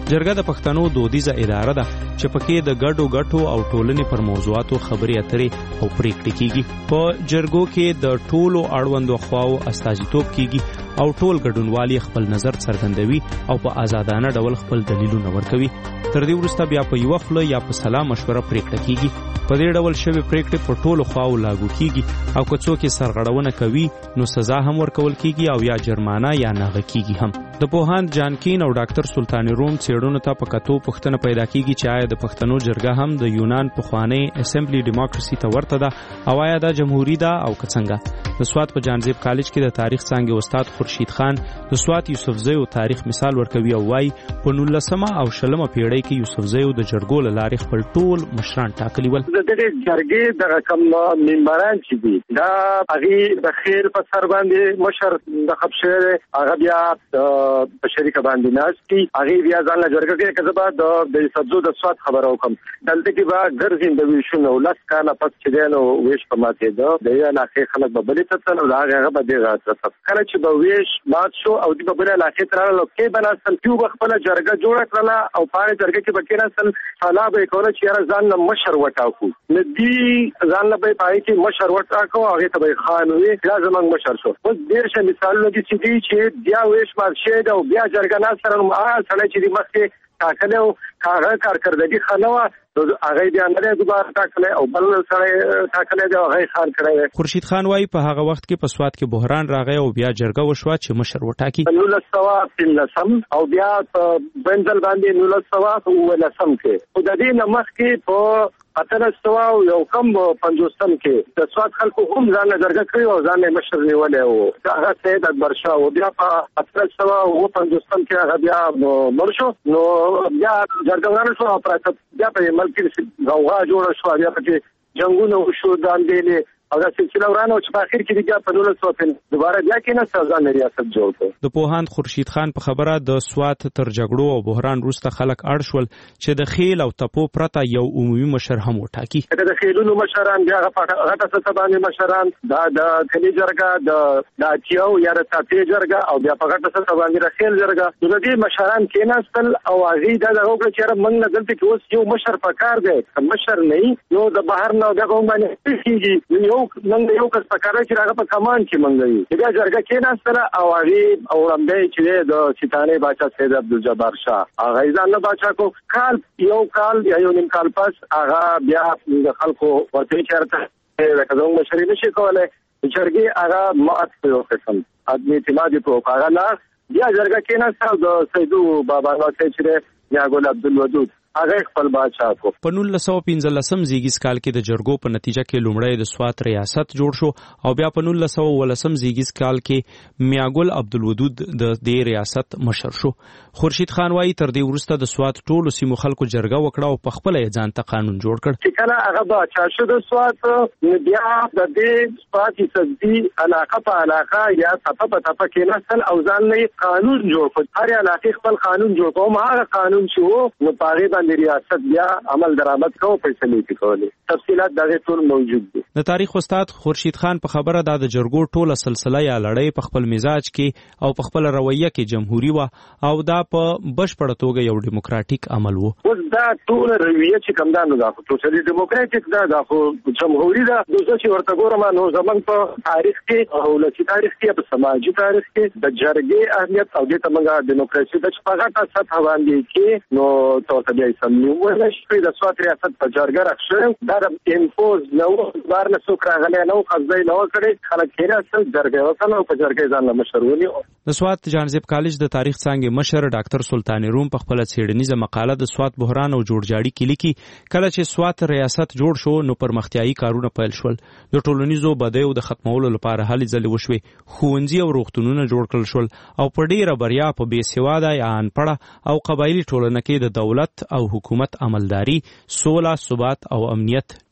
جرګه د پښتنو دودیزه اداره ده چې پکې د ګډو ګټو او ټولنې پر موضوعاتو خبرې اترې او پریکړې کیږي. په جرګو کې د ټولو اړوندو خواو استازیتوب کیږي او ټول ګډونوالي خپل نظر څرګندوي او په آزادانه ډول خپل دلیلونه ورکوي. تر دې وروسته بیا په یو خله یا په سلا مشوره پریکړه کیږي. په دې ډول شوی پریکړې په ټولو خواو لاګو کیږي او که څوک یې سرغړونه کوي نو سزا هم ورکول کیږي او یا جرمانه یا ناغه کیږي هم. د پوهاند جانکین او ډاکټر سلطان روم څېړنو ته په کتو پوښتنه پیدا کیږي چې آیا د پښتنو جرګه هم د یونان پخوانی اسمبلی ډیموکراسي ته ورته ده او آیا دا جمهوریت ده او که څنګه. د سوات په جانزیب کالج کې د تاریخ څانګې استاد خورشید خان د سوات یوسفزیو تاریخ مثال ورکوي او وايي په نولسمه او شلمه پیړۍ کې یوسفزیو د جرګو له لارې خپل ټول مشران ټاکلي ول. د دې جرګې دغه کوم ممبران چې دي دا هغه د خیر په سر باندې مشر د خبره هغه بیا په شریکه باندې ناشتي هغه بیا ځان له جرګه کې کزبا د سبزو د سواد خبرو کوم دلته کې با ګرځین د ویشونو لاس کاله پس چې دینو ویش په ماته ده د یا لاخه خلک به بلې ته نو هغه به دې راځي کله چې به ویش مات شو او د بلې لاخه تر له کې بناسل کیو خپل جرګه جوړ کړله او پاره جرګه کې بکیرا سل حالا به کوله چې ځان له مشر وټاکو ندی ځان له به پای کې مشر وټاکو هغه ته به خان وی لازم مشر شو اوس ډیر شه مثالونه دي چې چې بیا ویش مات شه او بیا جرګه نه سره نو هغه سره چې مخکې تاکلو هغه کارکردګي خلوه هغه بیا نه دوباره تاکل او بل سره تاکل دی هغه خان کړی. خورشید خان وايي په هغه وخت کې په سواد کې بحران راغی او بیا جرګه وشوه چې مشر وټاکي. نو لسوا تلسم او بیا په بنزل باندې نو لسوا او لسم کې او د دې نمخ کې په اتل سوا یو کم پنځوستم کې د سواد خلکو هم ځان جرګه کړی او ځان مشر نیولې او هغه سید اکبر شاه او بیا په اتل سوا او پنځوستم کې هغه بیا مرشو نو بیا جرګه ورنه شو پراته بیا په ملک کې غوغا جوړ شو بیا په جنگونو شو داندې هغه سلسله ورانه چې په اخر کې بیا په دولت سوتن دوباره بیا کې نه سازان ریاست جوړ کړ. د پوهاند خورشید خان په خبره د سوات تر جګړو او بحران وروسته خلک اړ شول چې د خیل او تپو پرته یو عمومي مشر هم وټاکي. د خیلونو مشران بیا هغه تاسو باندې مشران دا د کلی جرګه د داتیو یا د تاپی جرګه او بیا په هغه تاسو باندې د خیل جرګه د دې مشران کېناستل او هغه دا وکړه چې موږ نه دلته کې اوس یو مشر پکار دی مشر نه نو د بهر نه دغه باندې کیږي یو نن یو کس پکاره چې هغه په کمان کې منګي بیا جرګه کې ناستره او هغه او رمبه چې د سیتانه بادشاہ سید عبدالجبار شاه هغه ځان له بادشاہ کو کال یو کال یا یو نیم کال پس هغه بیا د خلکو ورته چرته راکزو مشري نشي کوله جرګه هغه مات په قسم ادمي اعتماد په هغه لا بیا جرګه کې ناستره د سیدو بابا نواز چې یا ګل عبدالودود هغه خپل بادشاہ کو. په نولس سوه پنځلسم زیږیز کال کې د جرګو په نتیجه کې لومړی د سوات ریاست جوړ شو او بیا په نولس سوه ولسم زیږیز کال کې میاګل عبدالودود د دې ریاست مشر شو. خورشید خان وايي تر دې وروسته د سوات ټولو سیمو خلکو جرګه وکړه او په خپل ځان ته قانون جوړ کړ. چې کله هغه بادشاہ شو د سوات بیا د دې سوات سزدي علاقه په علاقه یا تپه په تپه کې نسل او ځان نه قانون جوړ کړ. هر علاقه خپل قانون جوړ کوم هغه قانون چې نو پاره ریاست بیا عمل درآمد کوو فیصله کوي. تفصيلات دغه ټول موجود دي. د تاریخ استاد خورشید خان په خبره دا د جرګو ټوله سلسله یا لړۍ په خپل مزاج کې او په خپل رویه کې جمهوریت و او دا په بشپړه توګه یو دیموکراتیک عمل وو. اوس دا ټول رویه چې کوم دا نو دا خو ټول دیموکراتیک دا د جمهوریت دا د چې ورته ګورم نو زمون په تاریخ کې او لسی تاریخ کې په سماجی تاریخ کې د جرګې اهمیت او د تمنګا دیموکراسي د شپږه سطح باندې کې نو توګه نو ولشي د سوات ریاست په جرګه راښه دا د انفوز نو بارنه څوک راغلی نو قضایي نو کړي خلک کېره اصل جرګه وکړه او په جرګه ځان له مشرونی. د سوات جانزیب کالج د تاریخ څانګې مشر ډاکټر سلطان روم په خپل څېړنیزه مقاله د سوات بحران او جوړجاړي کې لیکي کله چې سوات ریاست جوړ شو نو پرمختیایي کارونه پیل شول. د ټولنیزو بدیو د ختمولو لپاره هلې ځلې وشوې. ښوونځي او روغتونونه جوړ کړل شول او په ډیره بریا په بې سواده یا انپړه او قبایلي ټولنه کې د دولت او حکومت عملداري، سوله، ثبات او امنیت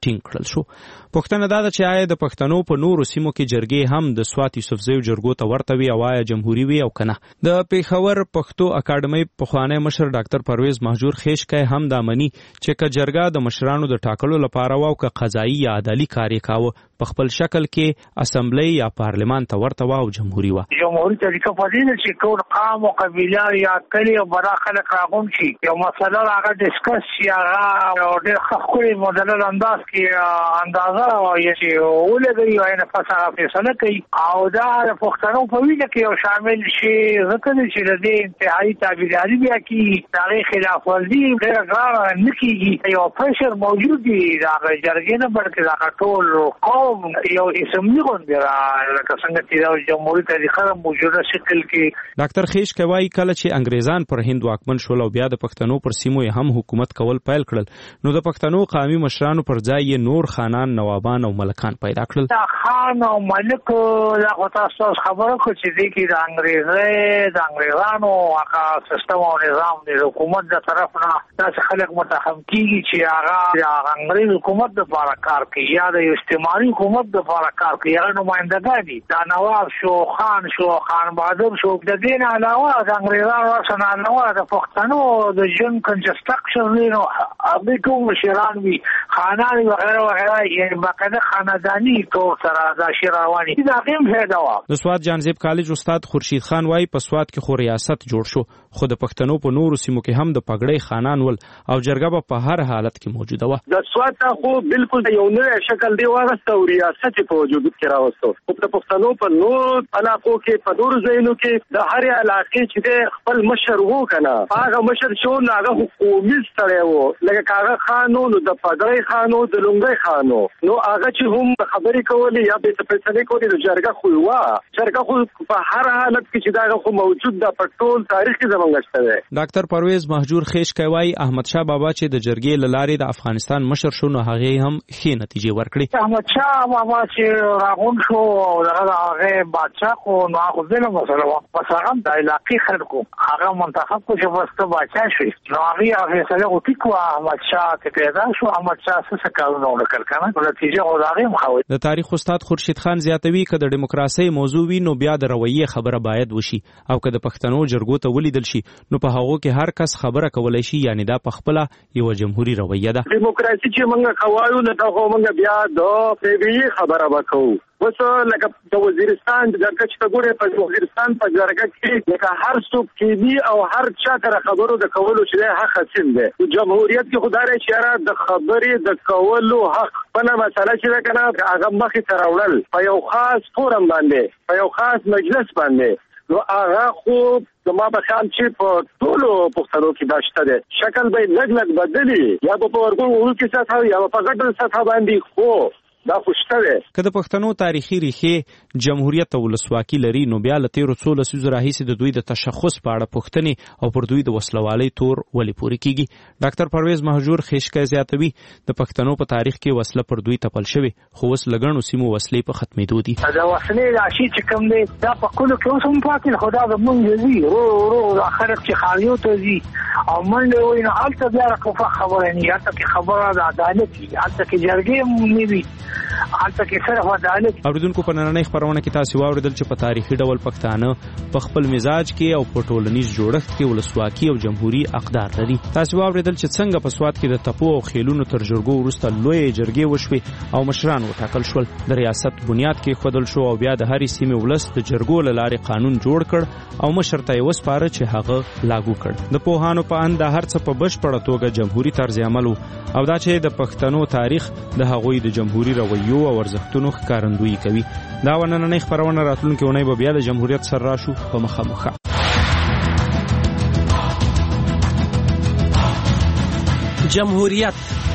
ټینګ کړل شو. پوښتنه دا ده چې آیا د پښتنو په نورو سیمو کې جرګې هم د سوات یوسفزیو جرګو ته ورته وي او آیا جمهوریت وي او کنه؟ د پیښور پښتو اکاډمۍ پخوانی مشر ډاکټر پرویز مهجور خیشکی هم دا مني چې که جرګه د مشرانو د ټاکلو لپاره و او که قضایي یا عدالي کار یې کاوه په خپل شکل کې اسمبلی یا پارلمان ته ورته و او جمهوریت و. جمهوریت طریقه په دې چې ټول قام او قبیله یا کلی او برا خلک راغون شي یو مسله هغه ډیسکس شي هغه ډېر ښکلي مدلل انداز کې اندازه وایي چې ولګي او نه فساد فیصله کوي او دا د پښتنو په وینه کې یو شامل شي ځکه چې د دې انتهایی تابعداري بیا کې تاریخ خلاف ورزي ډېر ګران نه کیږي یو پرشر موجود دی دا جرګې نه بلکې دا ټول قوم یو اسمبلی غونډه را لکه څنګه چې جمهوریت طریقه موجوده شکل کې. ډاکټر خیشکی وايي کله چې انګریزان پر هند واکمن شول او بیا د پښتنو پر سیمو هم حکومت کول پیل کړل نو د پښتنو قومي مشرانو پر ځای یې نور خانان نوابان او ملکان پیدا کړل. دا خان او ملک دا تاسو خبره کو چې دې کې د انګریزي د انګریزانو هغه سیستم او نظام د حکومت د طرف نه تاسو خلک متهم کیږي چې هغه د انګریز حکومت د لپاره کار کوي یا د استعماري حکومت د لپاره کار کوي هغه نمائندګان دي دا نواب شو خان شو خان بهادر شو د دې نه علاوه د انګریزانو سره علاوه د پښتنو د جن کنسټرکشن نو ابي کوم مشران وي خانان وغیرہ وغیرہ یعنی باقاعده خاندانی طور سره دا شیروانی دا هم فائدہ وا. د سوات جانزیب کالج استاد خورشید خان وايي په سوات کې خو ریاست جوړ شو خو د پښتنو په نورو سیمو کې هم د پګړۍ خانان ول او جرګه په هر حالت کې موجوده و. د سوات خو بالکل یو نوې شکل دی واغسته او ریاست په وجود کې راوستو. خو د پښتنو په نور علاقو کې په نورو ځایونو کې د هر علاقې چې د خپل مشر وو کنه هغه مشر شو هغه حکومي ستړی وو لکه کاغه خانو نو د پګړۍ خانو د لونګۍ خانو نو هغه چې هم خبرې کولې یا به فیصله کولې د جرګه خو وا جرګه خو په هر حالت کې چې دا خو موجود د پټول تاریخ کې زمونږ شته. ډاکټر پرویز مهجور خیشکی وايي احمد شاه بابا چې د جرګې لارې د افغانستان مشر شو نو هغه هم ښې نتیجې ورکړي. احمد شاه بابا چې راغون شو دغه هغه بادشاہ خو نو خو دغه مسله و بس هغه د علاقې خلکو هغه منتخب کو چې واسطه بادشاہ شي نو هغه هغه سره او ټیکو احمد شاه ته پیدا شو احمد شاه څه کارونه وکړ کنه نتیجه خو هغه مخاوي. د تاریخ استاد خورشید خان زیاتوي چې د دیموکراسي موضوع وي نو بیا د رویه خبره باید وشي او که د پښتنو جرګو ته ولیدل شي نو په هغه کې هر کس خبره کولای شي یعنی دا په خپل یو جمهوریت رویه ده. دیموکراسي چې موږ کوایو نه دا موږ بیا د پیوی خبره وکړو وسه لکه د وزیرستان د جرګه چې ګوره په وزیرستان په جرګه کې لکه هر څوک کې دی او هر چا تر خبرو د کولو چې حق حاصل دی. جمهوریت کې خدای اشاره د خبرې د کولو حق په مسله چې کنه هغه مخې تر وړل په یو خاص فورم باندې په یو خاص مجلس باندې نو هغه خو زما په خیال چې په ټولو پښتنو کې داشته ده شکل به لګ لګ بدلی یا په ورګو ورو کې ساته یا په غټل ساته باندې خو دا خوشته ده. که د پښتنو تاریخي ریښې جمهوریت او ولسواکي لري نو بیا له تیرو څو لسیزو راهیسې د دوی د تشخص په اړه پوښتنې او پر دوی د وسلوالۍ تور ولې پورې کیږي. ډاکټر پرویز مهجور خیشکی زیاتوي د پښتنو په تاریخ کې وسله پر دوی تپل شوې خو اوس لګڼو سیمو وسلې په ختمېدو دي. دا وسلې راشي چې کوم دی دا په کلو کې اوس هم پاتې خدا د مونږ دي ورو ورو د خلک چې خاریو ته دي او منډه وای نه هلته بیا راکوفه خبره نه هلته کې خبره د عدالت دي هلته کې جرګې نه وي هلته کې صرف عدالت. اوریدونکو په نننۍ خبرونه کې تاسو واوریدل چې په تاریخي ډول پښتانه په خپل مزاج کې او په ټولنیز جوړښت کې ولسواکي او جمهوریت اقدار لري. تاسو واوریدل چې څنګه په سوات کې د تپو او خېلونو تر جرګو وروسته لوی جرګې وشوي او مشران وټاکل شول د ریاست بنیاد کې خودل شو او بیا د هرې سیمې ولس د جرګو لارې قانون جوړ کړ او مشر ته یې وسپاره چې هغه لاګو کړ. د پوهانو په اند هر څه په بشپړه توګه جمهوریت طرز عمل او دا چې د پښتنو تاریخ د هغوی د جمهوریت رویو او ارزښتونو ښکارندویي کوي. دا ونننۍ خبرونه راتلونکي اونۍ به بیا د جمهوریت سره راشو په مخامخ. جمهوریت